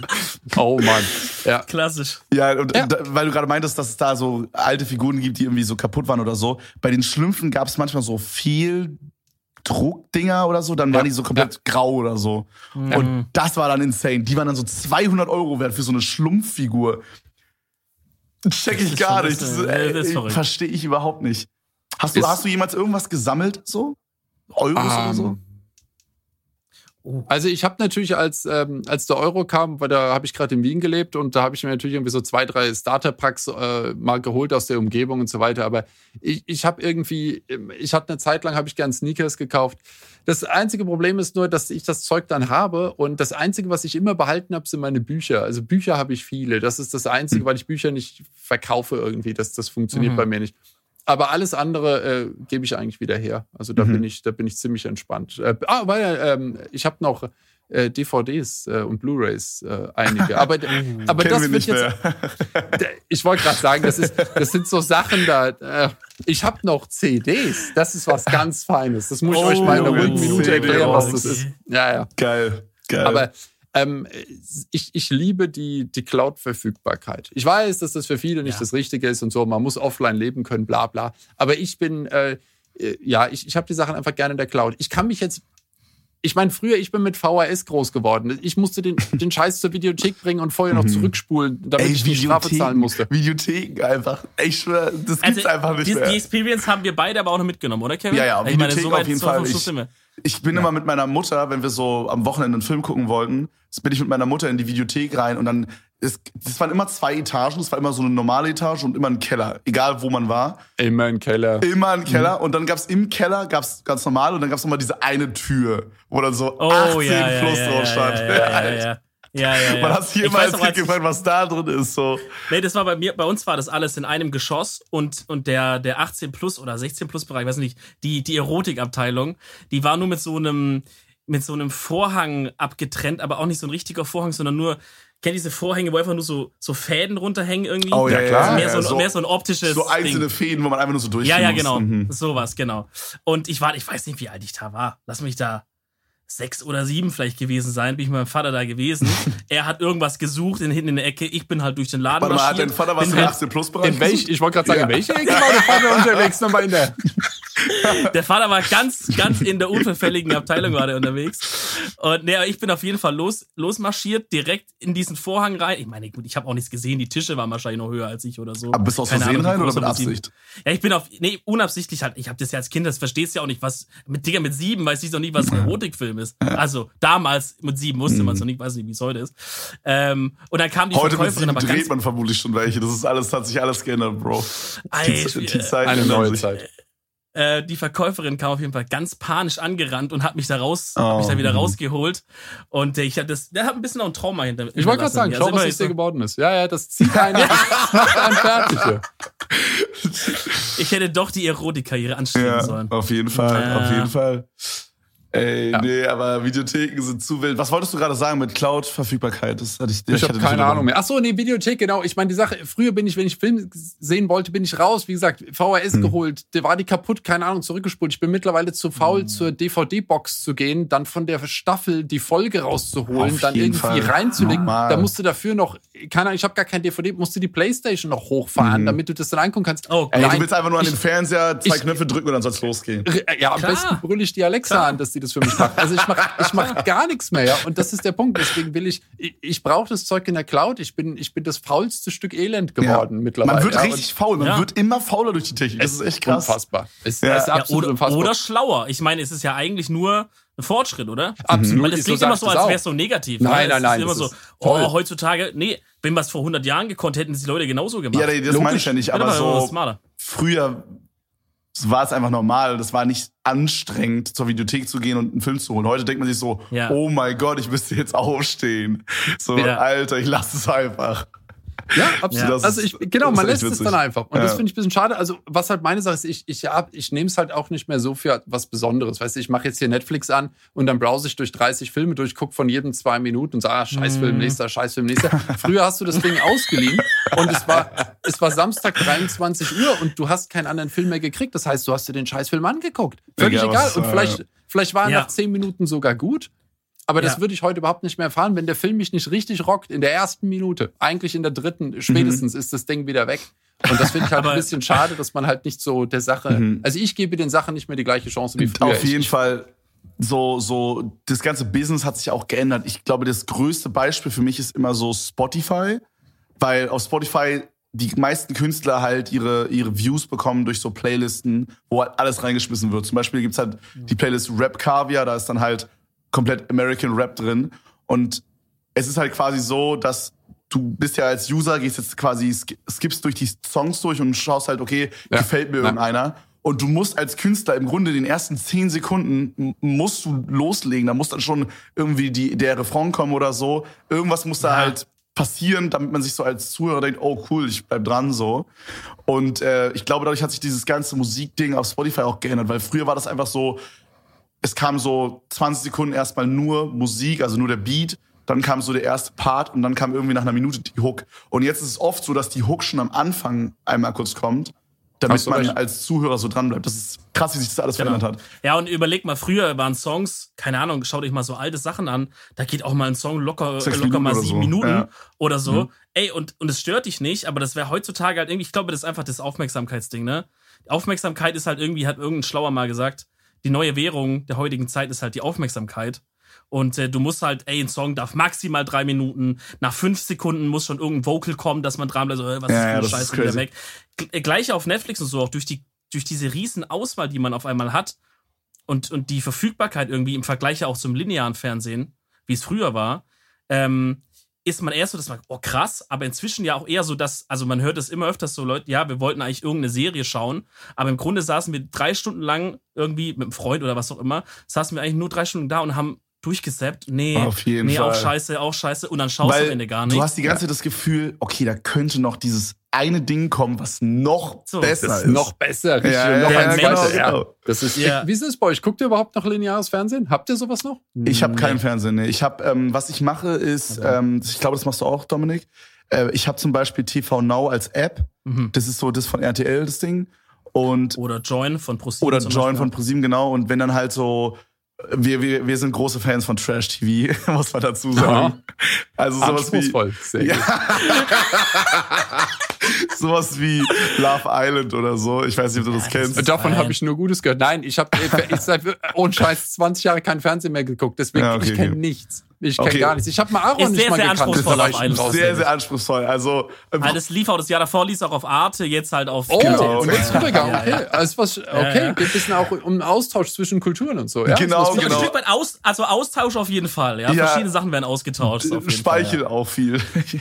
Oh Mann. Ja. Klassisch. Ja, und ja. Da, weil du gerade meintest, dass es da so alte Figuren gibt, die irgendwie so kaputt waren oder so. Bei den Schlümpfen gab es manchmal so viel Druckdinger oder so, dann ja. waren die so komplett ja. grau oder so. Mhm. Und das war dann insane. Die waren dann so zweihundert Euro wert für so eine Schlumpffigur. Check ich gar nicht. Das, das verstehe ich überhaupt nicht. Hast du, hast du jemals irgendwas gesammelt so? Euros um, oder so? Also ich habe natürlich, als ähm, als der Euro kam, weil da habe ich gerade in Wien gelebt und da habe ich mir natürlich irgendwie so zwei, drei Starter-Packs äh, mal geholt aus der Umgebung und so weiter. Aber ich, ich habe irgendwie, ich hatte eine Zeit lang, habe ich gern Sneakers gekauft. Das einzige Problem ist nur, dass ich das Zeug dann habe und das Einzige, was ich immer behalten habe, sind meine Bücher. Also Bücher habe ich viele. Das ist das Einzige, mhm. weil ich Bücher nicht verkaufe irgendwie. Das, das funktioniert mhm. bei mir nicht. Aber alles andere äh, gebe ich eigentlich wieder her. Also da mhm. bin ich, da bin ich ziemlich entspannt. Äh, ah, weil ähm, ich habe noch äh, D V Ds äh, und Blu-rays, äh, einige. Aber, aber das wird jetzt. Ich wollte gerade sagen, das ist, das sind so Sachen da. Äh, ich habe noch C Ds. Das ist was ganz Feines. Das muss ich oh, euch mal in einer ruhigen Minute erklären, was das ist. Ja, ja. Geil, geil. Aber Ähm, ich, ich liebe die, die Cloud-Verfügbarkeit. Ich weiß, dass das für viele nicht ja. das Richtige ist und so. Man muss offline leben können, bla bla. Aber ich bin, äh, ja, ich, ich habe die Sachen einfach gerne in der Cloud. Ich kann mich jetzt, ich meine, früher, ich bin mit V H S groß geworden. Ich musste den, den Scheiß zur Videothek bringen und vorher noch zurückspulen, damit Ey, ich die Strafe zahlen musste. Videotheken einfach. Ich schwöre, das gibt's also, einfach nicht die, mehr. Die Experience haben wir beide aber auch noch mitgenommen, oder Kevin? Ja, ja, ich meine, so auf jeden Fall. Ich, ich bin ja. immer mit meiner Mutter, wenn wir so am Wochenende einen Film gucken wollten, bin ich mit meiner Mutter in die Videothek rein und dann, es, das waren immer zwei Etagen, es war immer so eine normale Etage und immer ein Keller, egal wo man war. Immer ein Keller. Immer ein Keller mhm. und dann gab's im Keller, gab's ganz normal und dann gab's nochmal diese eine Tür, wo dann so oh, achtzehn ja, ja, plus ja, drauf stand. Ja, ja, ja, ja, ja. Ja, ja, ja. Man hat hier immer als gefallen, was da drin ist. So. Nee, das war bei mir, bei uns war das alles in einem Geschoss und, und der, der achtzehn plus oder sechzehn plus Bereich, weiß nicht, die, die Erotikabteilung, die war nur mit so einem, mit so einem Vorhang abgetrennt, aber auch nicht so ein richtiger Vorhang, sondern nur, kennt diese Vorhänge, wo einfach nur so, so Fäden runterhängen irgendwie? Oh ja, klar. Also mehr, so, ja, so, mehr so ein optisches So einzelne Ding. Fäden, wo man einfach nur so durchgehen Ja, ja, genau. Mhm. Sowas, genau. Und ich war, ich weiß nicht, wie alt ich da war. Lass mich da sechs oder sieben vielleicht gewesen sein, bin ich mit meinem Vater da gewesen. Er hat irgendwas gesucht, in, hinten in der Ecke. Ich bin halt durch den Laden Warte mal, hat marschiert. dein Vater was im achtzehn plus Bereich? In welch, ich wollte gerade sagen, ja. in welcher Ecke war der Vater unterwegs nochmal in der... Der Vater war ganz, ganz in der unverfälligen Abteilung gerade unterwegs. Und nee, ich bin auf jeden Fall los, losmarschiert, direkt in diesen Vorhang rein. Ich meine, gut, ich habe auch nichts gesehen, die Tische waren wahrscheinlich noch höher als ich oder so. Aber bist du aus Keine Versehen Ahnung, wie rein oder groß mit aber die- Absicht? Ja, ich bin auf, nee, unabsichtlich halt. Ich habe das ja als Kind, das verstehst du ja auch nicht, was, mit Digga, mit sieben weiß ich noch nicht, was ein Erotikfilm ist. Also, damals mit sieben wusste man es noch nicht, weiß nicht, wie es heute ist. Ähm, und dann kam die Heute mit Verkäuferin sieben aber dreht ganz, man vermutlich schon welche. Das ist alles, hat sich alles geändert, Bro. Die, Alter, die Zeit Eine ändert neue sich. Zeit. äh, die Verkäuferin kam auf jeden Fall ganz panisch angerannt und hat mich da raus, Oh. hat mich da wieder rausgeholt. Und äh, ich hatte das, der hat ein bisschen noch ein Trauma hinter Ich wollte gerade sagen, Also schau, was immer aus dir so- geworden ist. Ja, ja, das zieht einen, das macht einen fertig hier. Ich hätte doch die Erotikkarriere anstreben Ja, sollen. auf jeden Fall, Ja. auf jeden Fall. Ey, Ja. nee, aber Videotheken sind zu wild. Was wolltest du gerade sagen mit Cloud-Verfügbarkeit? Das hatte ich, Ich, habe hatte keine dich Ahnung mehr. Ach so, nee, Videothek, genau. Ich meine, die Sache, früher bin ich, wenn ich Film sehen wollte, bin ich raus. Wie gesagt, V H S Hm. geholt, der war die kaputt, keine Ahnung, zurückgespult. Ich bin mittlerweile zu faul, Hm. zur D V D-Box zu gehen, dann von der Staffel die Folge rauszuholen, Auf dann jeden irgendwie Fall. reinzulegen. Normal. Da musst du dafür noch, keine Ahnung, ich habe gar kein D V D, musst du die Playstation noch hochfahren, damit du das dann angucken kannst. Oh, Ey, Nein, du willst einfach nur an den ich- Fernseher zwei ich- Knöpfe drücken und dann soll's losgehen. Ja, am Klar. besten brülle ich die Alexa Klar. an, dass die das für mich macht. Also ich mache ich mach gar nichts mehr, ja. Und das ist der Punkt. Deswegen will ich, ich, ich brauche das Zeug in der Cloud. Ich bin, ich bin das faulste Stück Elend geworden mittlerweile. Man wird ja. richtig faul, man Ja. wird immer fauler durch die Technik. Und Das ist echt es krass. Unfassbar. Es Ja. ist Ja, absolut oder, unfassbar. oder schlauer. Ich meine, es ist ja eigentlich nur ein Fortschritt, oder? Absolut. Weil das so klingt immer sagt so, es als auch. wäre es so negativ. Nein, ne? nein, nein, Es ist immer das so, ist toll. oh, heutzutage, nee, wenn wir es vor hundert Jahren gekonnt hätten, es die Leute genauso gemacht. Ja, nee, das meine ich ja nicht, aber Ja, so smarter. früher war es einfach normal. Das war nicht anstrengend, zur Videothek zu gehen und einen Film zu holen. Heute denkt man sich so, Ja. oh mein Gott, ich müsste jetzt aufstehen. So, Ja. Alter, ich lasse es einfach. Ja, absolut. Ja. Das Also ist- ich, genau, das man ist echt lässt es witzig. dann einfach. Und das Ja. finde ich ein bisschen schade. Also, was halt meine Sache ist, ich, ich, hab- ich nehme es halt auch nicht mehr so für was Besonderes. Weißt du, ich mache jetzt hier Netflix an und dann browse ich durch dreißig Filme durch, guck von jedem zwei Minuten und sage, ah, Scheißfilm, nächster, Scheißfilm, nächster. Früher hast du das Ding ausgeliehen und es war, es war Samstag dreiundzwanzig Uhr und du hast keinen anderen Film mehr gekriegt. Das heißt, du hast dir den Scheißfilm angeguckt. Völlig Egal, egal. was, Und äh, vielleicht, vielleicht war er Ja. nach zehn Minuten sogar gut. Aber das Ja. würde ich heute überhaupt nicht mehr erfahren, wenn der Film mich nicht richtig rockt in der ersten Minute. Eigentlich in der dritten, spätestens ist das Ding wieder weg. Und das finde ich halt Aber- ein bisschen schade, dass man halt nicht so der Sache. Also ich gebe den Sachen nicht mehr die gleiche Chance wie früher. Auf jeden ich, Fall. So, so, das ganze Business hat sich auch geändert. Ich glaube, das größte Beispiel für mich ist immer so Spotify, weil auf Spotify die meisten Künstler halt ihre, ihre Views bekommen durch so Playlisten, wo halt alles reingeschmissen wird. Zum Beispiel gibt's halt die Playlist Rap Caviar, da ist dann halt komplett American Rap drin. Und es ist halt quasi so, dass du bist ja als User, gehst jetzt quasi, sk- skippst durch die Songs durch und schaust halt, okay, Ja. gefällt mir Ja. irgendeiner. Und du musst als Künstler im Grunde den ersten zehn Sekunden m- musst du loslegen. Da muss dann schon irgendwie die, der Refrain kommen oder so. Irgendwas muss da Ja. halt passieren, damit man sich so als Zuhörer denkt, oh cool, ich bleib dran so. Und äh, ich glaube, dadurch hat sich dieses ganze Musikding auf Spotify auch geändert, weil früher war das einfach so, es kam so zwanzig Sekunden erstmal nur Musik, also nur der Beat, dann kam so der erste Part und dann kam irgendwie nach einer Minute die Hook. Und jetzt ist es oft so, dass die Hook schon am Anfang einmal kurz kommt, damit Hast du man recht. als Zuhörer so dran bleibt. Das ist krass, wie sich das alles Genau. verändert hat. Ja, und überleg mal, früher waren Songs, keine Ahnung, schaut euch mal so alte Sachen an, da geht auch mal ein Song locker, Sechs locker mal Minuten oder sieben so. Minuten Ja. oder so. Ey, und, und es stört dich nicht, aber das wäre heutzutage halt irgendwie, ich glaube, das ist einfach das Aufmerksamkeitsding, ne? Die Aufmerksamkeit ist halt irgendwie, hat irgendein Schlauer mal gesagt, die neue Währung der heutigen Zeit ist halt die Aufmerksamkeit. Und äh, du musst halt, ey, ein Song darf maximal drei Minuten, nach fünf Sekunden muss schon irgendein Vocal kommen, dass man dran bleibt, so, äh, was Ja, ist ja, für eine das Scheiße, ist wieder crazy. weg. G- Gleich auf Netflix und so, auch durch die, durch diese riesen Auswahl, die man auf einmal hat und, und die Verfügbarkeit irgendwie im Vergleich ja auch zum linearen Fernsehen, wie es früher war, ähm, ist man erst so, dass man, oh krass, aber inzwischen ja auch eher so, dass, also man hört es immer öfters so, Leute, ja, wir wollten eigentlich irgendeine Serie schauen, aber im Grunde saßen wir drei Stunden lang irgendwie mit einem Freund oder was auch immer, saßen wir eigentlich nur drei Stunden da und haben durchgesappt. Nee, Auf jeden nee, Fall. auch scheiße, auch scheiße. Und dann schaust du am Ende gar nicht. du hast die ganze Zeit das Gefühl, okay, da könnte noch dieses eine Ding kommen, was noch So, besser das ist. ist noch besser, richtig. Ja, und noch ja, ein genau, zweiter. Ja. genau. Das ist, Ja. Wie ist es bei euch? Guckt ihr überhaupt noch lineares Fernsehen? Habt ihr sowas noch? Ich habe keinen Fernsehen, nee. Ich habe, ähm, was ich mache, ist, ähm, ich glaube, das machst du auch, Dominik. Äh, ich habe zum Beispiel T V Now als App. Mhm. Das ist so das von R T L, das Ding. Und Oder Join von ProSieben. oder zum Join Beispiel. von ProSieben, genau. Und wenn dann halt so, wir, wir, wir sind große Fans von Trash-T V, muss man dazu sagen. Also sowas wie, Anspruchsvoll. Sehr Ja. gut. Sowas wie Love Island oder so. Ich weiß nicht, ob du das kennst. Und davon habe ich nur Gutes gehört. Nein, ich habe ich seit ohne Scheiß zwanzig Jahre kein Fernsehen mehr geguckt. Deswegen, Ja, okay, ich kenne okay. nichts. Ich kenne Okay. gar nichts. Ich habe mal Aaron Ist nicht sehr, mal sehr gekannt. anspruchsvoll Das auf war einen ich raus. Sehr, sehr anspruchsvoll. Also, ähm, Ah, das lief auch das Jahr davor, lief auch auf Arte, jetzt halt auf Oh, Genau. und jetzt rübergegangen. Okay, also was, Ja, okay, ja. geht ein bisschen auch um Austausch zwischen Kulturen und so. Ja? Genau, Das So ein genau. Stück weit aus, also Austausch auf jeden Fall. Ja? Ja. Verschiedene Sachen werden ausgetauscht. Auf jeden Speichel Fall, auch viel.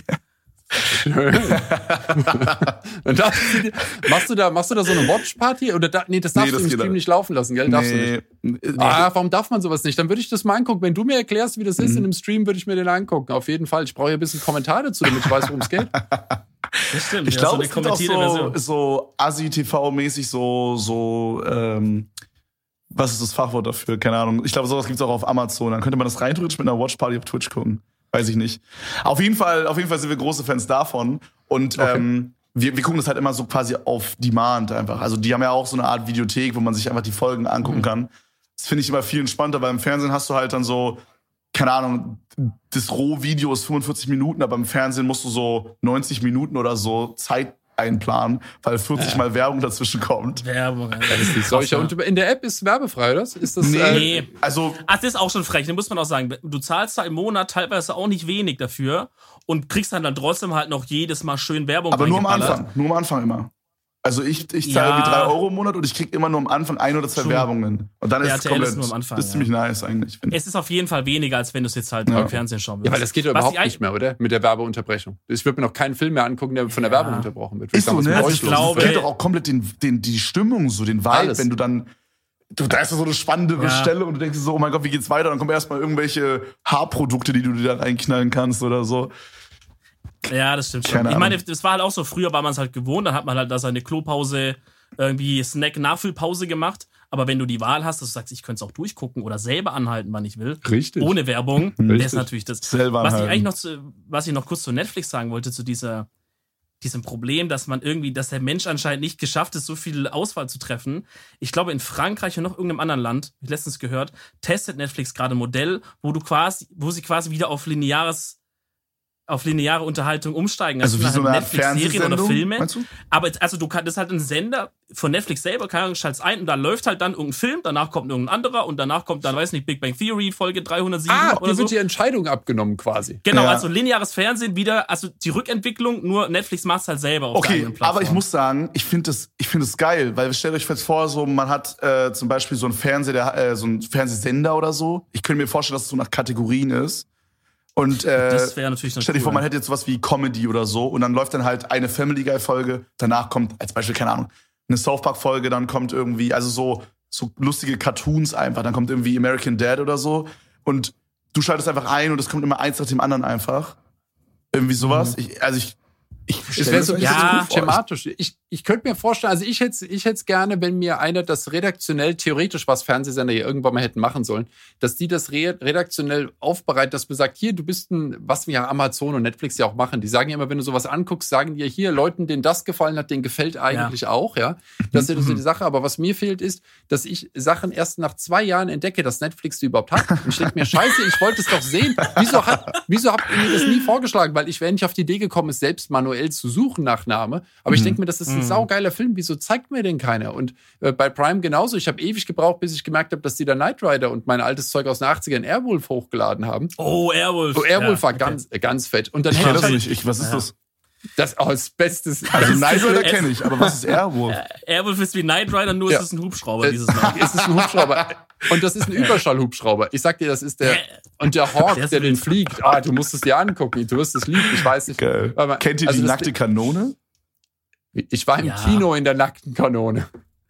Und darfst du, dir- machst du da, machst du da so eine Watch-Party? Oder da, nee, das darfst Nee, das du im geht Stream auch. nicht laufen lassen, gell? Darfst du nicht. nee. Ah, warum darf man sowas nicht? Dann würde ich das mal angucken. Wenn du mir erklärst, wie das ist Mhm. in einem Stream, würde ich mir den angucken. Auf jeden Fall. Ich brauche ja ein bisschen Kommentar dazu, damit ich weiß, worum es geht. ja. Das stimmt. Ich ja, glaube, so es eine gibt auch kommentierte so, Version. so Assi-T V-mäßig so, so, ähm, was ist das Fachwort dafür? Keine Ahnung. Ich glaube, sowas gibt's auch auf Amazon. Dann könnte man das rein theoretisch mit einer Watchparty auf Twitch gucken. Weiß ich nicht. Auf jeden Fall, auf jeden Fall sind wir große Fans davon. Und Okay. ähm, wir, wir gucken das halt immer so quasi auf Demand einfach. Also die haben ja auch so eine Art Videothek, wo man sich einfach die Folgen angucken Mhm. kann. Das finde ich immer viel entspannter, weil im Fernsehen hast du halt dann so, keine Ahnung, das Rohvideo ist fünfundvierzig Minuten, aber im Fernsehen musst du so neunzig Minuten oder so Zeit einplanen, weil vierzig Mal Werbung dazwischen kommt. Werbung. Das ist die Seuche. Und in der App ist werbefrei, oder? Ist das, Nee. äh, Nee. Also, Ach, das ist auch schon frech, das muss man auch sagen. Du zahlst da im Monat teilweise auch nicht wenig dafür und kriegst dann, dann trotzdem halt noch jedes Mal schön Werbung aber nur am reingeballert. Anfang, nur am Anfang immer. Also ich, ich zahle Ja. irgendwie drei Euro im Monat und ich krieg immer nur am Anfang ein oder zwei True. Werbungen. Und dann ist Ja, es R T L ist komplett, nur am Anfang, das ist ja. ziemlich nice eigentlich. finde ich. Es ist auf jeden Fall weniger, als wenn du es jetzt halt Ja. beim Fernsehen schauen würdest. Ja, weil das geht ja Was überhaupt die nicht mehr, oder? Mit der Werbeunterbrechung. Ich würde mir noch keinen Film mehr angucken, der von der Ja. Werbung unterbrochen wird. Ist so, ne? Also Also ich ich glaube- das killt doch auch komplett den, den, die Stimmung, so den Vibe, Alles. wenn du dann, du, da ist so eine spannende Ja. Stelle und du denkst so, oh mein Gott, wie geht's weiter? Dann kommen erstmal irgendwelche Haarprodukte, die du dir da reinknallen kannst oder so. Ja, das stimmt schon. Keine Ich meine, Ahnung. das war halt auch so, früher war man es halt gewohnt, dann hat man halt da seine Klopause, irgendwie Snack-Nachfüllpause gemacht. Aber wenn du die Wahl hast, dass du sagst, ich könnte es auch durchgucken oder selber anhalten, wann ich will, Richtig. ohne Werbung, das Richtig. ist natürlich das. Selber Was ich anhalten. eigentlich noch, zu, was ich noch kurz zu Netflix sagen wollte, zu dieser, diesem Problem, dass man irgendwie, dass der Mensch anscheinend nicht geschafft ist, so viel Auswahl zu treffen. Ich glaube, in Frankreich und noch irgendeinem anderen Land, hab ich letztens gehört, testet Netflix gerade ein Modell, wo du quasi, wo sie quasi wieder auf lineares auf lineare Unterhaltung umsteigen. Also wie Das so sind eine halt Art Netflix-Serien oder Fernsehsendung, Filme. meinst du? Aber jetzt- also du kannst, das ist halt ein Sender von Netflix selber, keine Ahnung, schalt's ein und da läuft halt dann irgendein Film, danach kommt irgendein anderer und danach kommt dann, weiß nicht, Big Bang Theory, Folge dreihundertsieben Ah, oder dir so. wird die Entscheidung abgenommen quasi. Genau, Ja. also lineares Fernsehen wieder, also die Rückentwicklung, nur Netflix macht's halt selber auf der Okay, eigenen Plattform. aber ich muss sagen, ich finde das, ich finde es geil, weil stellt euch jetzt vor, so man hat äh, zum Beispiel so einen Fernseher, der, äh, so einen Fernsehsender oder so. Ich könnte mir vorstellen, dass es so nach Kategorien ist. Und äh, Das wäre natürlich dann stell dir cool. vor, man hätte jetzt sowas wie Comedy oder so und dann läuft dann halt eine Family Guy Folge, danach kommt als Beispiel keine Ahnung eine South Park Folge, dann kommt irgendwie also so so lustige Cartoons einfach, dann kommt irgendwie American Dad oder so und du schaltest einfach ein und es kommt immer eins nach dem anderen einfach irgendwie sowas. Mhm. Ich, also ich ich Es wäre so ein mir bisschen Ja. gut vor. thematisch. Ich, ich könnte mir vorstellen, also ich hätte ich hätte es gerne, wenn mir einer das redaktionell, theoretisch, was Fernsehsender hier irgendwann mal hätten machen sollen, dass die das re redaktionell aufbereitet, dass man sagt, hier, du bist ein, was wir ja Amazon und Netflix ja auch machen, die sagen ja immer, wenn du sowas anguckst, sagen dir hier, Leuten, denen das gefallen hat, denen gefällt eigentlich auch, ja. Das ist ja die Sache. Aber was mir fehlt, ist, dass ich Sachen erst nach zwei Jahren entdecke, dass Netflix die überhaupt hat. Und ich denke mir, scheiße, ich wollte es doch sehen. Wieso, hat, wieso habt ihr mir das nie vorgeschlagen? Weil ich wäre nicht auf die Idee gekommen, es selbst manuell zu suchen nach Name. Aber ich denke mir, das ist ein saugeiler Film. Wieso zeigt mir den keiner? Und äh, bei Prime genauso. Ich habe ewig gebraucht, bis ich gemerkt habe, dass die da Knight Rider und mein altes Zeug aus den achtzigern Airwolf hochgeladen haben. Oh, Airwolf. Oh, Airwolf Ja, war okay. ganz, äh, ganz fett. Und dann Ich hätte kenne ich das halt nicht. Ich, was ist Ja. das? das als bestes. Also bestes Knight Rider es- kenne ich, aber was ist Airwolf? Airwolf ist wie Knight Rider, nur Ja. ist es ein Hubschrauber, Äh, dieses Mal. Es ist ein Hubschrauber. Und das ist ein Überschallhubschrauber. Ich sag dir, das ist der. Und der Hawk, Der ist der den wild. fliegt. Ah, du musst es dir angucken. Du wirst es lieben. Ich weiß nicht. Geil. Aber- Kennt ihr also die das- nackte Kanone? Ich war im Ja. Kino in der nackten Kanone.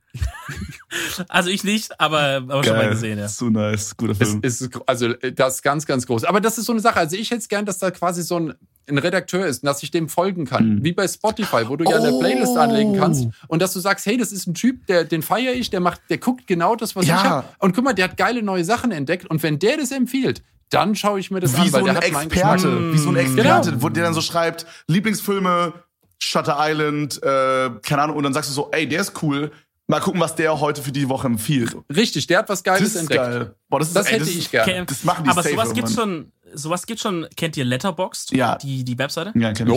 Also ich nicht, aber, aber schon mal gesehen, ja. So nice. Guter Es Film. ist, also, das ist ganz, ganz groß. Aber das ist so eine Sache. Also, ich hätte es gern, dass da quasi so ein, ein Redakteur ist und dass ich dem folgen kann. Mhm. Wie bei Spotify, wo du ja eine Oh. Playlist anlegen kannst und dass du sagst, hey, das ist ein Typ, der, den feiere ich, der macht, der guckt genau das, was Ja. ich habe. Und guck mal, der hat geile neue Sachen entdeckt. Und wenn der das empfiehlt, dann schaue ich mir das Wie an, so weil der ein hat meinen Experte. Geschmack. Wie so ein Experte, Genau. wo der dann so schreibt, Lieblingsfilme, Shutter Island, äh, keine Ahnung, und dann sagst du so, ey, der ist cool. Mal gucken, was der heute für die Woche empfiehlt. Richtig, der hat was Das Geiles ist entdeckt. geil. Boah, das ist, Das ey, hätte das ich ist, gern. Okay. Das machen die Aber safe sowas gibt's irgendwann. schon, sowas gibt's schon, kennt ihr Letterboxd? Ja. Die, die Webseite? Ja, kenn Jo. ich.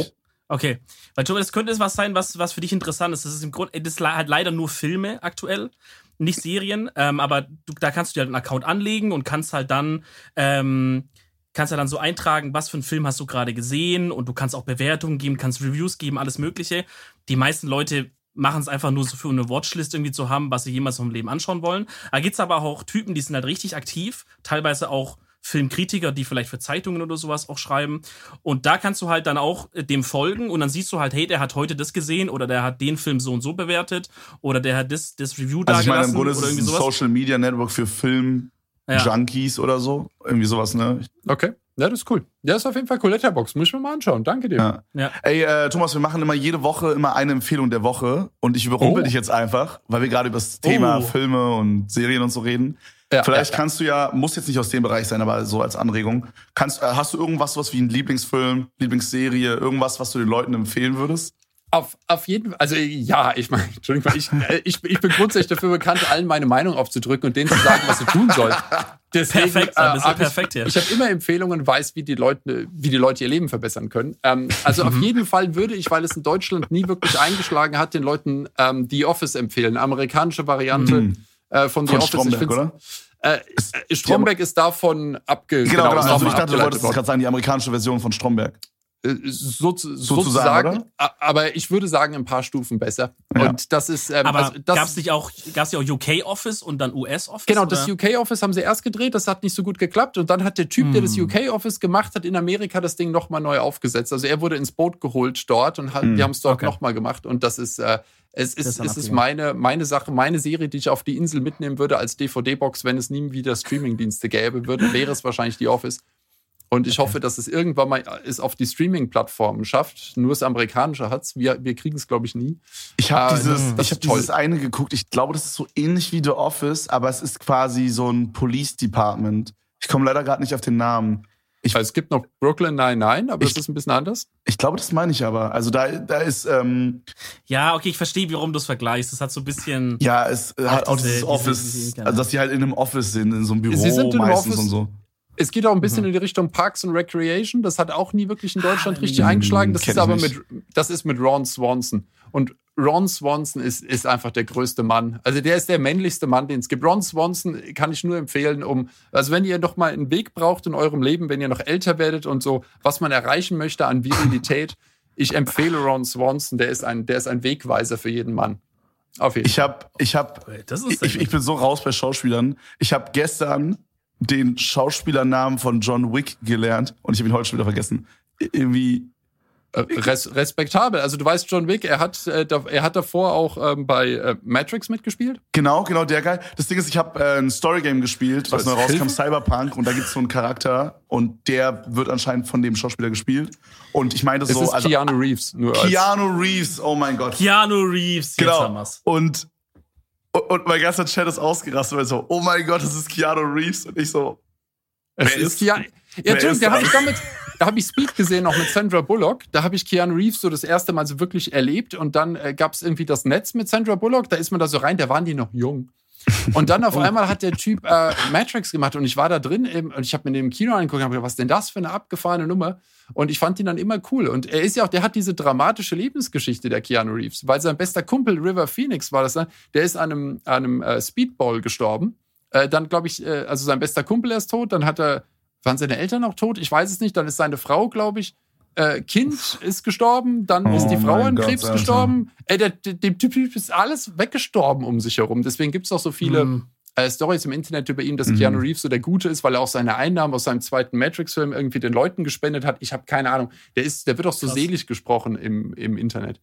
Okay, weil das könnte was sein, was, was für dich interessant ist. Das ist im Grunde, das hat leider nur Filme aktuell, nicht Serien, ähm, aber du, da kannst du dir halt einen Account anlegen und kannst halt dann, ähm, kannst ja dann so eintragen, was für einen Film hast du gerade gesehen und du kannst auch Bewertungen geben, kannst Reviews geben, alles Mögliche. Die meisten Leute machen es einfach nur so für eine Watchlist irgendwie zu haben, was sie jemals im Leben anschauen wollen. Da gibt's aber auch Typen, die sind halt richtig aktiv, teilweise auch Filmkritiker, die vielleicht für Zeitungen oder sowas auch schreiben. Und da kannst du halt dann auch dem folgen und dann siehst du halt, hey, der hat heute das gesehen oder der hat den Film so und so bewertet oder der hat das, das Review da also gelassen. Also ich meine, im Grunde oder ist irgendwie es ein sowas. Social Media Network für Film-Junkies ja. oder so. Irgendwie sowas, ne? Okay. Ja, das ist cool. Ja, ist auf jeden Fall cool. Letterboxd. Muss ich mir mal anschauen. Danke dir. Ja. Ja. Ey, äh, Thomas, wir machen immer jede Woche immer eine Empfehlung der Woche und ich überrumpel Oh. dich jetzt einfach, weil wir gerade über das Thema Oh. Filme und Serien und so reden. Ja, Vielleicht ja, kannst du ja, muss jetzt nicht aus dem Bereich sein, aber so als Anregung, kannst, äh, hast du irgendwas, was wie ein Lieblingsfilm, Lieblingsserie, irgendwas, was du den Leuten empfehlen würdest? Auf, auf jeden Fall, also ja, ich meine, Entschuldigung, ich, ich, ich bin grundsätzlich dafür bekannt, allen meine Meinung aufzudrücken und denen zu sagen, was sie tun sollen. Deswegen, Perfekt, dann bist du hab perfekt ich, hier. Ich habe immer Empfehlungen und weiß, wie die Leute, wie die Leute ihr Leben verbessern können. Ähm, also auf jeden Fall würde ich, weil es in Deutschland nie wirklich eingeschlagen hat, den Leuten ähm, The Office empfehlen. Amerikanische Variante Mhm. äh, von The Von Office. Stromberg, ich oder? Äh, äh, Stromberg ist davon abge Genau, genau. ist Also davon ich dachte, du wolltest abgeleitet worden. gerade sagen, die amerikanische Version von Stromberg. Äh, so, Sozusagen, sozusagen, oder? a- aber ich würde sagen, ein paar Stufen besser. Ja. Und das ist, ähm, Aber also das, gab's nicht auch, gab's nicht auch U K Office und dann U S Office? genau, oder? das U K Office haben sie erst gedreht, das hat nicht so gut geklappt und dann hat der Typ, der das U K Office gemacht hat, in Amerika das Ding nochmal neu aufgesetzt. Also er wurde ins Boot geholt dort und hat, Mhm. die haben es dort Okay. nochmal gemacht und das ist, äh, es Das ist, ist dann es ist abgegangen. meine, meine Sache, meine Serie, die ich auf die Insel mitnehmen würde als D V D-Box, wenn es nie wieder Streamingdienste gäbe, würde, wäre es wahrscheinlich die Office. Und ich Okay. hoffe, dass es irgendwann mal es auf die Streaming-Plattformen schafft. Nur das Amerikanische hat's. Wir, wir kriegen es, glaube ich, nie. Ich habe Ah, dieses, das ich hab ist toll. dieses eine geguckt. Ich glaube, das ist so ähnlich wie The Office, aber es ist quasi so ein Police Department. Ich komme leider gerade nicht auf den Namen. Ich, Also es gibt noch Brooklyn Nine-Nine, aber Ich- das ist ein bisschen anders. ich glaube, das meine ich aber. Also da, da ist, ähm, Ja, okay, ich verstehe, warum du es vergleichst. Das hat so ein bisschen. ja, es Ach, hat auch diese- dieses diese- Office, diese- also dass die halt in einem Office sind, in so einem Büro Sie sind in einem meistens Office. und so. Es geht auch ein bisschen Mhm. in die Richtung Parks and Recreation. Das hat auch nie wirklich in Deutschland Ah, richtig mm, eingeschlagen. Das kenn ist ich aber nicht. mit, das ist mit Ron Swanson. Und Ron Swanson ist, ist einfach der größte Mann. Also der ist der männlichste Mann, den es gibt. Ron Swanson kann ich nur empfehlen, um, also wenn ihr noch mal einen Weg braucht in eurem Leben, wenn ihr noch älter werdet und so, was man erreichen möchte an Virilität, ich empfehle Ron Swanson. Der ist ein, der ist ein Wegweiser für jeden Mann. Auf jeden Ich habe, ich habe, Das ist ich, ich bin so raus bei Schauspielern. Ich habe gestern den Schauspielernamen von John Wick gelernt und ich habe ihn heute schon wieder vergessen. Irgendwie, Äh, Res respektabel. Also du weißt, John Wick, er hat, äh, da, er hat davor auch ähm, bei äh, Matrix mitgespielt. genau, genau, der geil. Das Ding ist, ich habe äh, ein Storygame gespielt, was Was, neu rauskam, Hilfe? Cyberpunk, und da gibt's so einen Charakter und der wird anscheinend von dem Schauspieler gespielt. Und ich meine Es so, ist also Keanu Reeves. Nur als, Keanu Reeves, oh mein Gott. Keanu Reeves, jetzt haben Genau. wir's. Und, und, und mein ganzer Chat ist ausgerastet, weil so, oh mein Gott, das ist Keanu Reeves. Und ich so, es wer ist ist- Keanu. Ja, wer Entschuldigung, ist da habe das? ich damit, da habe ich Speed gesehen, auch mit Sandra Bullock. Da habe ich Keanu Reeves so das erste Mal so wirklich erlebt. Und dann äh, gab es irgendwie das Netz mit Sandra Bullock. Da ist man da so rein, da waren die noch jung. Und dann auf einmal hat der Typ äh, Matrix gemacht und ich war da drin eben, und ich habe mir den im Kino angeguckt und habe gedacht, was ist denn das für eine abgefahrene Nummer? Und ich fand ihn dann immer cool. Und er ist ja auch, der hat diese dramatische Lebensgeschichte, der Keanu Reeves, weil sein bester Kumpel River Phoenix war das, ne? Der ist an einem, an einem äh, Speedball gestorben. Äh, dann glaube ich, äh, also sein bester Kumpel ist tot, dann hat er, waren seine Eltern noch tot? Ich weiß es nicht. Dann ist seine Frau, glaube ich, äh, Kind ist gestorben, dann Oh ist die Frau mein an Gott, Krebs Alter. gestorben. Ey, der, der, dem Typ ist alles weggestorben um sich herum. Deswegen gibt es auch so viele Mhm. äh, Stories im Internet über ihn, dass Mhm. Keanu Reeves so der Gute ist, weil er auch seine Einnahmen aus seinem zweiten Matrix-Film irgendwie den Leuten gespendet hat. Ich habe keine Ahnung. Der, ist, der wird auch so Krass. selig gesprochen im, im Internet.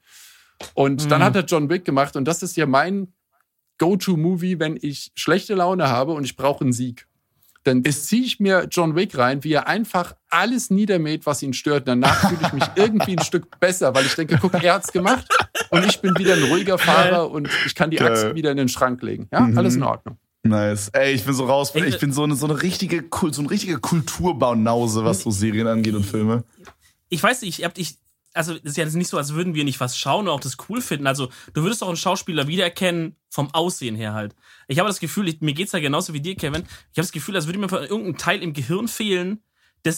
Und Mhm. dann hat er John Wick gemacht und das ist ja mein Go-To-Movie, wenn ich schlechte Laune habe und ich brauche einen Sieg. Dann ziehe ich mir John Wick rein, wie er einfach alles niedermäht, was ihn stört. Danach fühle ich mich irgendwie ein Stück besser, weil ich denke, guck, er hat's gemacht und ich bin wieder ein ruhiger Fahrer und ich kann die Geil. Axt wieder in den Schrank legen. Ja, Mhm. alles in Ordnung. nice. Ey, ich bin so raus, Ey, ich bin so eine, so eine richtige, Kul- so ein richtiger Kulturbaunause, was so Serien angeht und Filme. Ich weiß nicht, ich hab dich. Also, es ist ja nicht so, als würden wir nicht was schauen und auch das cool finden. Also, du würdest auch einen Schauspieler wiedererkennen, vom Aussehen her halt. Ich habe das Gefühl, ich, mir geht's ja genauso wie dir, Kevin. Ich habe das Gefühl, als würde mir irgendein Teil im Gehirn fehlen, dass ich,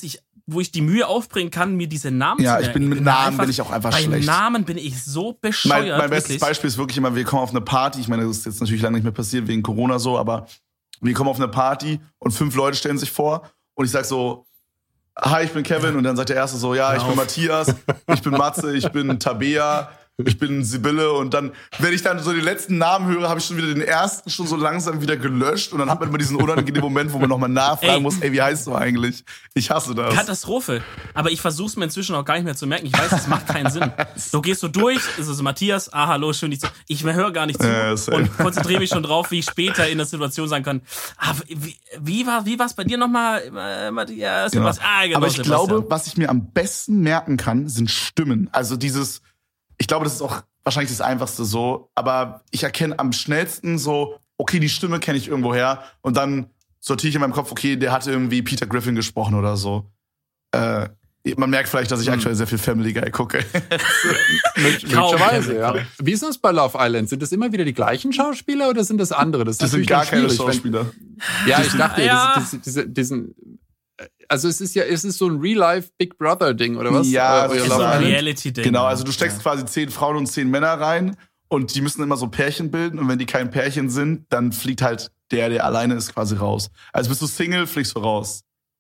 wo ich die Mühe aufbringen kann, mir diese Namen Ja, zu ich merken. bin mit bin Namen einfach, bin ich auch einfach bei schlecht. Bei Namen bin ich so bescheuert. Mein, mein bestes wirklich. Beispiel ist wirklich immer, wir kommen auf eine Party, ich meine, das ist jetzt natürlich lange nicht mehr passiert, wegen Corona so, aber wir kommen auf eine Party und fünf Leute stellen sich vor und ich sag so, hi, ich bin Kevin, und dann sagt der Erste so, ja, ich bin Matthias, ich bin Matze, ich bin Tabea, ich bin Sibylle, und dann, wenn ich dann so die letzten Namen höre, habe ich schon wieder den ersten schon so langsam wieder gelöscht, und dann hat man immer diesen unangenehmen Moment, wo man nochmal nachfragen Ey. muss, ey, wie heißt du eigentlich? Ich hasse das. Katastrophe. Aber ich versuche es mir inzwischen auch gar nicht mehr zu merken. Ich weiß, es macht keinen Sinn. Du gehst so durch, es ist Matthias, ah, hallo, schön dich zu. Ich höre gar nicht zu Ja, same. und konzentriere mich schon drauf, wie ich später in der Situation sagen kann, ah, wie, wie war wie war's bei dir nochmal, äh, Matthias? Genau. Was? Ah, genau, Aber ich Sebastian. glaube, was ich mir am besten merken kann, sind Stimmen. Also dieses, ich glaube, das ist auch wahrscheinlich das Einfachste so, aber ich erkenne am schnellsten so, okay, die Stimme kenne ich irgendwo her, und dann sortiere ich in meinem Kopf, okay, der hat irgendwie Peter Griffin gesprochen oder so. Äh, man merkt vielleicht, dass ich Hm. aktuell sehr viel Family Guy gucke. Möglicherweise, ja. Wie ist das bei Love Island? Sind das immer wieder die gleichen Schauspieler oder sind das andere? Das, ist Das sind natürlich gar dann keine schwierig, wenn- Schauspieler. Ja, ich dachte, Ja. das, das, diese, diesen, also es ist ja, es ist so ein Real-Life Big Brother Ding oder was? Ja, Äh, euer das ist Love so ein Island. Reality-Ding. Genau, also du steckst quasi zehn Frauen und zehn Männer rein, und die müssen immer so Pärchen bilden, und wenn die kein Pärchen sind, dann fliegt halt der, der alleine ist, quasi raus. Also bist du Single, fliegst du raus.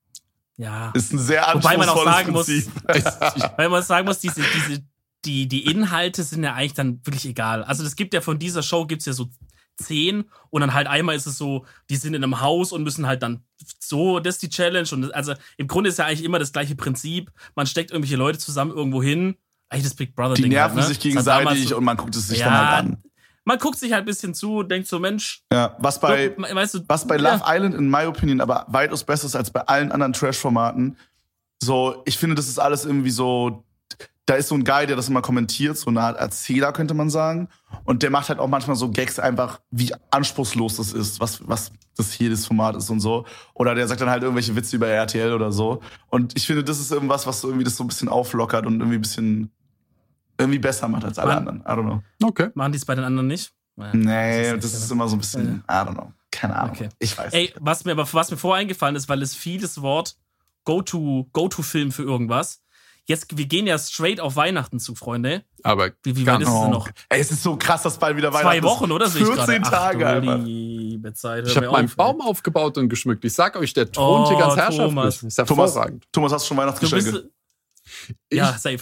Ja. Ist ein sehr Wobei man auch anspruchsvolles sagen muss, Prinzip. weil man sagen muss, diese, diese, die, die Inhalte sind ja eigentlich dann wirklich egal. Also das gibt ja von dieser Show gibt's ja so zehn, und dann halt einmal ist es so, die sind in einem Haus und müssen halt dann so, das ist die Challenge, und das, also im Grunde ist ja eigentlich immer das gleiche Prinzip. Man steckt irgendwelche Leute zusammen irgendwo hin. Eigentlich das Big Brother Die Ding. nerven halt, ne? sich Das hat damals gegenseitig so, und man guckt es sich ja, dann halt an. man guckt sich halt ein bisschen zu, denkt so, Mensch, Ja, was bei, weißt du, was bei Love ja. Island in my opinion aber weitaus besser ist als bei allen anderen Trash-Formaten. So, ich finde, das ist alles irgendwie so, da ist so ein Guy, der das immer kommentiert, so eine Art Erzähler, könnte man sagen. Und der macht halt auch manchmal so Gags einfach, wie anspruchslos das ist, was, was das hier das Format ist und so. Oder der sagt dann halt irgendwelche Witze über R T L oder so. Und ich finde, das ist irgendwas, was so irgendwie das so ein bisschen auflockert und irgendwie ein bisschen, irgendwie besser macht als alle Man- anderen. I don't know. Okay. Machen die es bei den anderen nicht? Ja, Nee, das das ist ist immer so ein bisschen, I don't know. Keine Ahnung. Okay. Ich weiß Ey, nicht. was mir aber was mir vorher eingefallen ist, weil es vieles Wort Go-to Go-to-Film für irgendwas. Jetzt, wir gehen ja straight auf Weihnachten zu, Freunde. Aber Wie, wie weit ist es denn noch? Ey, es ist so krass, dass bald wieder Weihnachten Zwei ist. Wochen, oder? Sehe ich gerade. vierzehn Tage Ach, du einfach. liebe Zeit. ich hör habe mir meinen auf, Baum ey. aufgebaut und geschmückt. Ich sag euch, der thront hier Oh, ganz herrschaftlich. Thomas. Ist Thomas, hervorragend. Thomas, hast du schon Du Weihnachtsgeschenke? bist, Ich, ja, safe.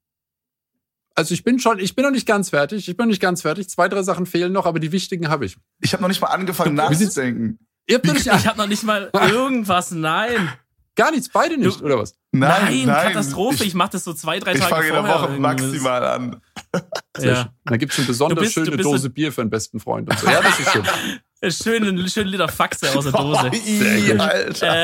Also ich bin schon, ich bin noch nicht ganz fertig. Ich bin noch nicht ganz fertig. Zwei, drei Sachen fehlen noch, aber die wichtigen habe ich. Ich habe noch nicht mal angefangen Wie sieht's- nachzudenken. Ihr habt noch nicht, Ich habe noch nicht mal irgendwas, nein. gar nichts, beide nicht, Du- oder was? Nein, Katastrophe. Ich, Ich, mache das so zwei, drei ich Tage fange in der vorher. Woche irgendwie. maximal an. Sehr Ja. schön. Da gibt's eine besonders Du bist- du schöne bist so- Dose Bier für einen besten Freund und so. Ja, das ist schön. Schönen, schönen Liter Faxe aus der Dose. Oh, ii, Alter. Äh,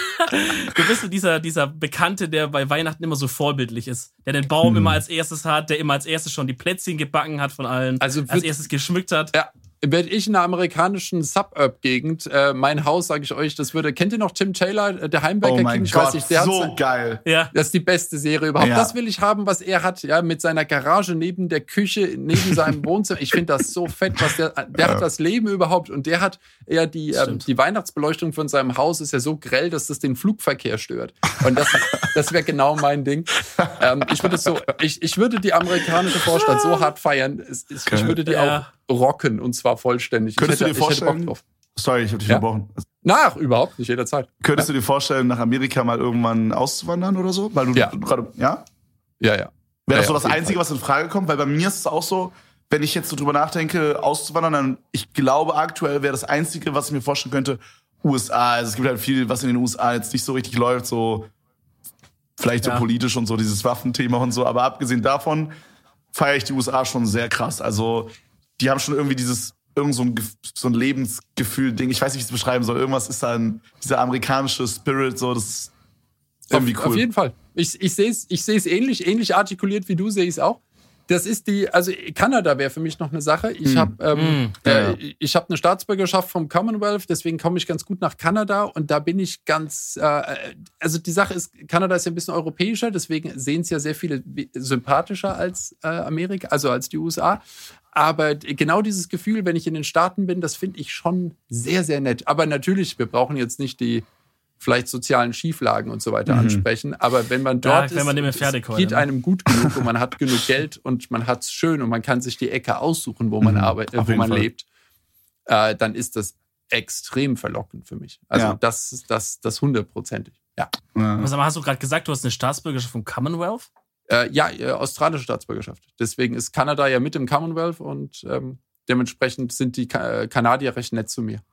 du bist so dieser, dieser Bekannte, der bei Weihnachten immer so vorbildlich ist. Der den Baum Hm. immer als erstes hat, der immer als erstes schon die Plätzchen gebacken hat von allen. Also als wird- erstes geschmückt hat. Ja, werde ich in einer amerikanischen Suburb-Gegend, äh, mein Haus, sage ich euch, das würde, kennt ihr noch Tim Taylor, äh, der Heimwerker Oh mein King? Ich Gott, weiß nicht, der so hat, geil. Ja. das ist die beste Serie überhaupt. Ja. Das will ich haben, was er hat, ja, mit seiner Garage neben der Küche, neben seinem Wohnzimmer. Ich finde das so fett, was der, der hat das Leben überhaupt, und der hat ja die, ähm, Stimmt. die Weihnachtsbeleuchtung von seinem Haus ist ja so grell, dass das den Flugverkehr stört. Und das, das wäre genau mein Ding. Ähm, ich würde es so, ich, ich würde die amerikanische Vorstadt so hart feiern. Es, es, ich würde die Ja. auch rocken, und zwar vollständig. Könntest ich du hätte, dir ich hätte Bock vorstellen, drauf. sorry, ich habe dich Ja. verbrochen. Nach, überhaupt nicht, jederzeit. Könntest du dir vorstellen, nach Amerika mal irgendwann auszuwandern oder so? Weil du Ja. gerade, ja? Ja, ja. Wäre Ja, das so ja, das auf jeden Einzige, was in Frage kommt? Weil bei mir ist es auch so, wenn ich jetzt so drüber nachdenke, auszuwandern, dann, ich glaube, aktuell wäre das Einzige, was ich mir vorstellen könnte, U S A. Also es gibt halt viel, was in den U S A jetzt nicht so richtig läuft, so vielleicht so Ja. politisch und so, dieses Waffenthema und so. Aber abgesehen davon feiere ich die U S A schon sehr krass. Also die haben schon irgendwie dieses, irgend so ein, Gef- so ein Lebensgefühl-Ding. Ich weiß nicht, wie ich es beschreiben soll. Irgendwas ist da ein, dieser amerikanische Spirit, so, das ist irgendwie auf, cool. Auf jeden Fall. Ich, ich sehe es ich seh's ähnlich, ähnlich artikuliert wie du, sehe ich es auch. Das ist die, also Kanada wäre für mich noch eine Sache. Ich Hm. habe ähm, Hm. äh, Ja, ich habe eine Staatsbürgerschaft vom Commonwealth, deswegen komme ich ganz gut nach Kanada, und da bin ich ganz, äh, also die Sache ist, Kanada ist ja ein bisschen europäischer, deswegen sehen es ja sehr viele wie- sympathischer als äh, Amerika, also als die U S A. Aber genau dieses Gefühl, wenn ich in den Staaten bin, das finde ich schon sehr, sehr nett. Aber natürlich, wir brauchen jetzt nicht die vielleicht sozialen Schieflagen und so weiter Mhm. ansprechen. Aber wenn man dort Ja, wenn man nicht mehr ist, fertig es heute, geht ne? einem gut genug und man hat genug Geld und man hat es schön und man kann sich die Ecke aussuchen, wo man Mhm, arbeitet, auf wo jeden man Fall. lebt, äh, dann ist das extrem verlockend für mich. Also Ja. das ist das, das hundertprozentig. Ja, Ja. Was aber hast du gerade gesagt, du hast eine Staatsbürgerschaft vom Commonwealth? äh, ja äh, australische Staatsbürgerschaft. Deswegen ist Kanada ja mit im Commonwealth und ähm, dementsprechend sind die Ka- äh, Kanadier recht nett zu mir.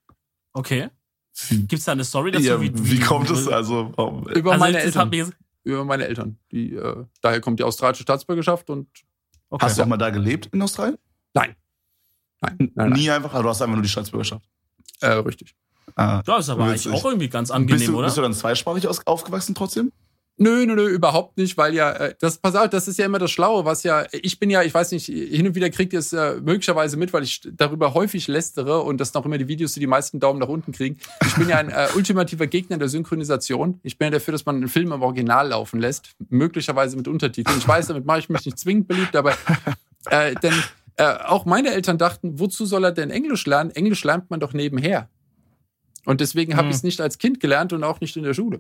Okay. Gibt's da eine Story dazu? Ja, wie kommt es? Also, warum? Über Also meine das Eltern. hat mich jetzt, Über meine Eltern. Die, äh, daher kommt die australische Staatsbürgerschaft und okay. Hast du auch mal da gelebt in Australien? nein. Nein, nein, nein. Nie einfach, also du hast einfach nur die Staatsbürgerschaft. Äh, richtig. Ah. Ja, ist aber Witzig. eigentlich auch irgendwie ganz Bist angenehm, du, oder? bist du dann zweisprachig aus, aufgewachsen trotzdem? Nö, nö, nö, überhaupt nicht, weil ja, äh, das, pass auf, das ist ja immer das Schlaue, was ja, ich bin ja, ich weiß nicht, hin und wieder kriegt ihr es äh, möglicherweise mit, weil ich darüber häufig lästere und das sind auch immer die Videos, die die meisten Daumen nach unten kriegen. Ich bin ja ein äh, ultimativer Gegner der Synchronisation. Ich bin ja dafür, dass man einen Film im Original laufen lässt, möglicherweise mit Untertiteln. Ich weiß, damit mache ich mich nicht zwingend beliebt, aber äh, denn äh, auch meine Eltern dachten, wozu soll er denn Englisch lernen? Englisch lernt man doch nebenher. Und deswegen habe Hm. ich es nicht als Kind gelernt und auch nicht in der Schule.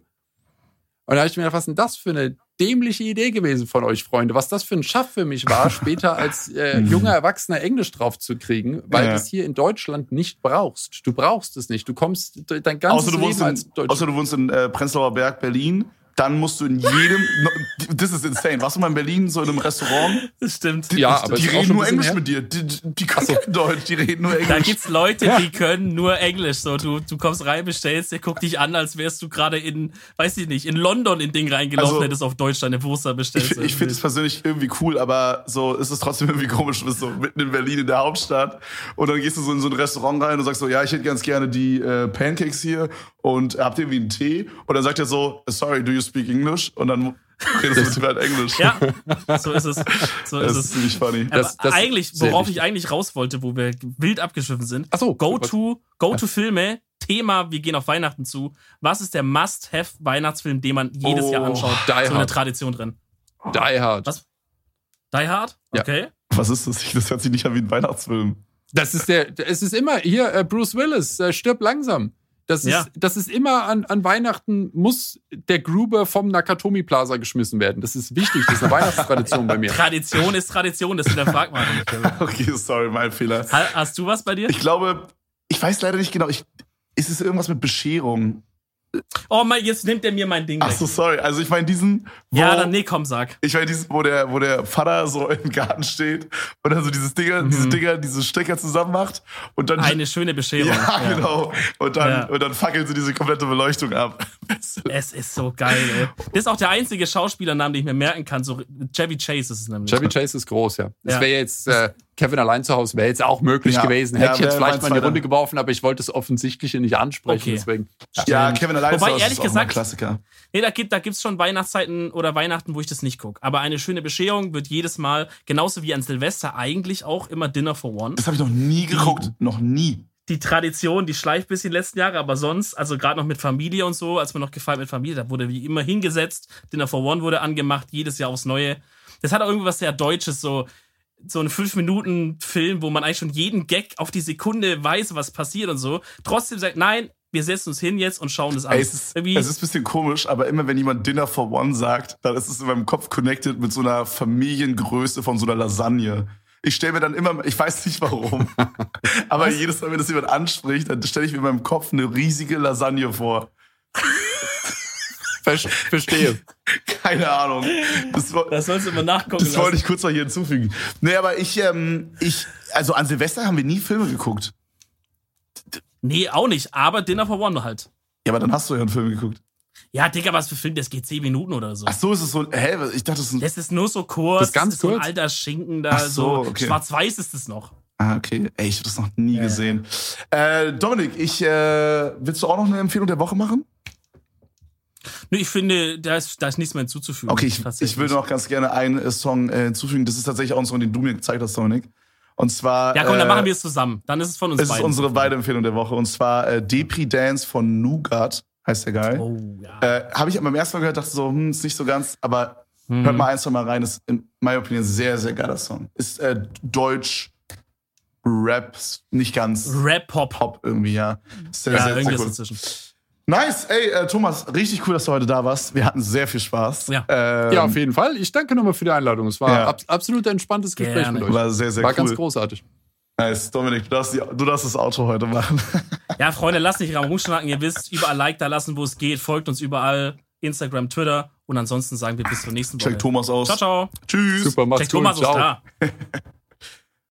Und da habe ich mir gedacht, was ist denn das für eine dämliche Idee gewesen von euch, Freunde? Was das für ein Schaff für mich war, später als äh, junger Erwachsener Englisch drauf zu kriegen, weil Ja. du es hier in Deutschland nicht brauchst. Du brauchst es nicht. Du kommst dein ganzes Außer du wohnst Leben in, als Deutscher. außer du wohnst in äh, Prenzlauer Berg, Berlin. Dann musst du in jedem. Das ist insane. Warst du mal in Berlin so in einem Restaurant? Das stimmt. Die, Ja, aber die ist auch reden schon nur ein Englisch bisschen mit dir. Die, die, die können Ach so. kein Deutsch, die reden nur Da Englisch. gibt's Leute, die können nur Englisch. So, du, du kommst rein, bestellst, der guckt dich an, als wärst du gerade in, weiß ich nicht, in London in Ding reingelaufen, Also, hättest auf Deutsch deine Wurst da bestellt. Ich, ich finde es persönlich irgendwie cool, aber so ist es trotzdem irgendwie komisch. Du bist so mitten in Berlin in der Hauptstadt und dann gehst du so in so ein Restaurant rein und sagst so, ja, ich hätte ganz gerne die äh, Pancakes hier und habt ihr irgendwie einen Tee? Und dann sagt er so, sorry, do you speak English? Und dann redest du mit ihm halt Englisch. Ja, so ist es. So Das ist ist es. ziemlich funny. Aber Das- das eigentlich, ist sehr worauf wichtig. ich eigentlich raus wollte, wo wir wild abgeschwiffen sind. Ach so, Go-to, Go-to-Filme, Thema, wir gehen auf Weihnachten zu. Was ist der Must-Have-Weihnachtsfilm, den man jedes Oh, Jahr anschaut? Die So eine Hard. Tradition drin. Die Hard. Was? Die Hard? Ja. Okay. Was ist das? Das hört sich nicht an wie ein Weihnachtsfilm. Das ist der, es ist immer, hier, äh, Bruce Willis, äh, stirb langsam. Das ist, Ja. das ist immer an, an Weihnachten muss der Gruber vom Nakatomi Plaza geschmissen werden. Das ist wichtig, das ist eine Weihnachtstradition bei mir. Tradition ist Tradition, das hinterfragt man nicht. Okay, sorry, mein Fehler. Ha- Hast du was bei dir? Ich glaube, ich weiß leider nicht genau. Ich, ist es irgendwas mit Bescherung? Oh mein, jetzt nimmt er mir mein Ding Ach weg. so, sorry. Also ich meine diesen, wo, Ja, dann nee, komm, sag. ich meine diesen, wo der, wo der Vater so im Garten steht und dann so dieses Dinger, Mhm. diese Dinger, diese Stecker zusammen macht und dann Eine schöne Bescherung. ja, genau. Und dann, Ja. und dann fackeln sie diese komplette Beleuchtung ab. Es ist so geil, ey. Das ist auch der einzige Schauspielernamen, den ich mir merken kann. So Chevy Chase ist es nämlich. Chevy Chase ist groß, ja. Das Ja. wäre jetzt, äh, Kevin allein zu Hause wäre jetzt auch möglich Ja. gewesen. Ja, Hätte ich jetzt wär vielleicht mein mal in die zweiter. Runde geworfen, aber ich wollte das Offensichtliche nicht ansprechen. Okay. Deswegen. Ja, Kevin allein Wobei, zu Hause ehrlich ist auch mal ein gesagt- Klassiker. Nee, da gibt da gibt's schon Weihnachtszeiten oder Weihnachten, wo ich das nicht gucke. Aber eine schöne Bescherung wird jedes Mal, genauso wie an Silvester, eigentlich auch immer Dinner for One. Das habe ich noch nie geguckt. Noch nie. Die Tradition, die schleift bis in die letzten Jahre, aber sonst, also gerade noch mit Familie und so, als man noch gefeiert mit Familie, da wurde wie immer hingesetzt, Dinner for One wurde angemacht, jedes Jahr aufs Neue. Das hat auch irgendwas sehr Deutsches, so so ein fünf Minuten Film, wo man eigentlich schon jeden Gag auf die Sekunde weiß, was passiert und so. Trotzdem sagt, nein, wir setzen uns hin jetzt und schauen das an. Ey, es, ist, Irgendwie- es ist ein bisschen komisch, aber immer wenn jemand Dinner for One sagt, dann ist es in meinem Kopf connected mit so einer Familiengröße von so einer Lasagne. Ich stelle mir dann immer, ich weiß nicht warum, aber jedes Mal, wenn das jemand anspricht, dann stelle ich mir in meinem Kopf eine riesige Lasagne vor. Ver verstehe. Keine Ahnung. Das, war- Das sollst du immer nachgucken das wollte lassen. ich kurz mal hier hinzufügen. Nee, aber ich, ähm, ich, also an Silvester haben wir nie Filme geguckt. Nee, auch nicht, aber Dinner for One halt. Ja, aber dann hast du ja einen Film geguckt. Ja, Digga, was für Film, das geht zehn Minuten oder so. Ach so, ist es so, hä, ich dachte, das ist ein, Das ist nur so kurz, Das ist ganz so ein kurz? alter Schinken da, Ach so, so, okay. schwarz-weiß ist es noch. ah, okay. Ey, ich habe das noch nie Ja. gesehen. Äh, Dominik, ich, äh, willst du auch noch eine Empfehlung der Woche machen? Nee, ich finde, da ist, da ist nichts mehr hinzuzufügen. Okay, ich, tatsächlich. ich will noch ganz gerne einen äh, Song äh, hinzufügen. Das ist tatsächlich auch ein Song, den du mir gezeigt hast, Dominik. Und zwar. Ja, komm, dann äh, machen wir es zusammen. Dann ist es von uns Es ist beiden. unsere beide Empfehlung der Woche. Und zwar äh, Depri Dance von Nougat, heißt der geil. Oh, ja. Äh, Habe ich beim ersten Mal gehört, dachte so, hm, ist nicht so ganz, aber Mhm. hört mal ein, zwei Mal rein. Ist in meiner Opinion ein sehr, sehr geiler Song. Ist äh, Deutsch, Rap, nicht ganz Rap-Pop. Pop irgendwie, ja. Ist sehr, Ja, sehr, sehr irgendwas cool. dazwischen. Nice, ey, äh, Thomas, richtig cool, dass du heute da warst. Wir hatten sehr viel Spaß. Ja, ähm, Ja, auf jeden Fall. Ich danke nochmal für die Einladung. Es war Ja. ab, absolut entspanntes Gespräch Gerne. mit euch. War sehr, sehr war cool. ganz großartig. Nice, Dominik, du darfst, die, du darfst das Outro heute machen. Ja, Freunde, lasst nicht rumschnacken. Ihr wisst, überall Like da lassen, wo es geht. Folgt uns überall. Instagram, Twitter. Und ansonsten sagen wir bis zur nächsten Woche. Check Thomas aus. Ciao, ciao. Tschüss. Super, macht's Check gut. Thomas aus Ciao. da.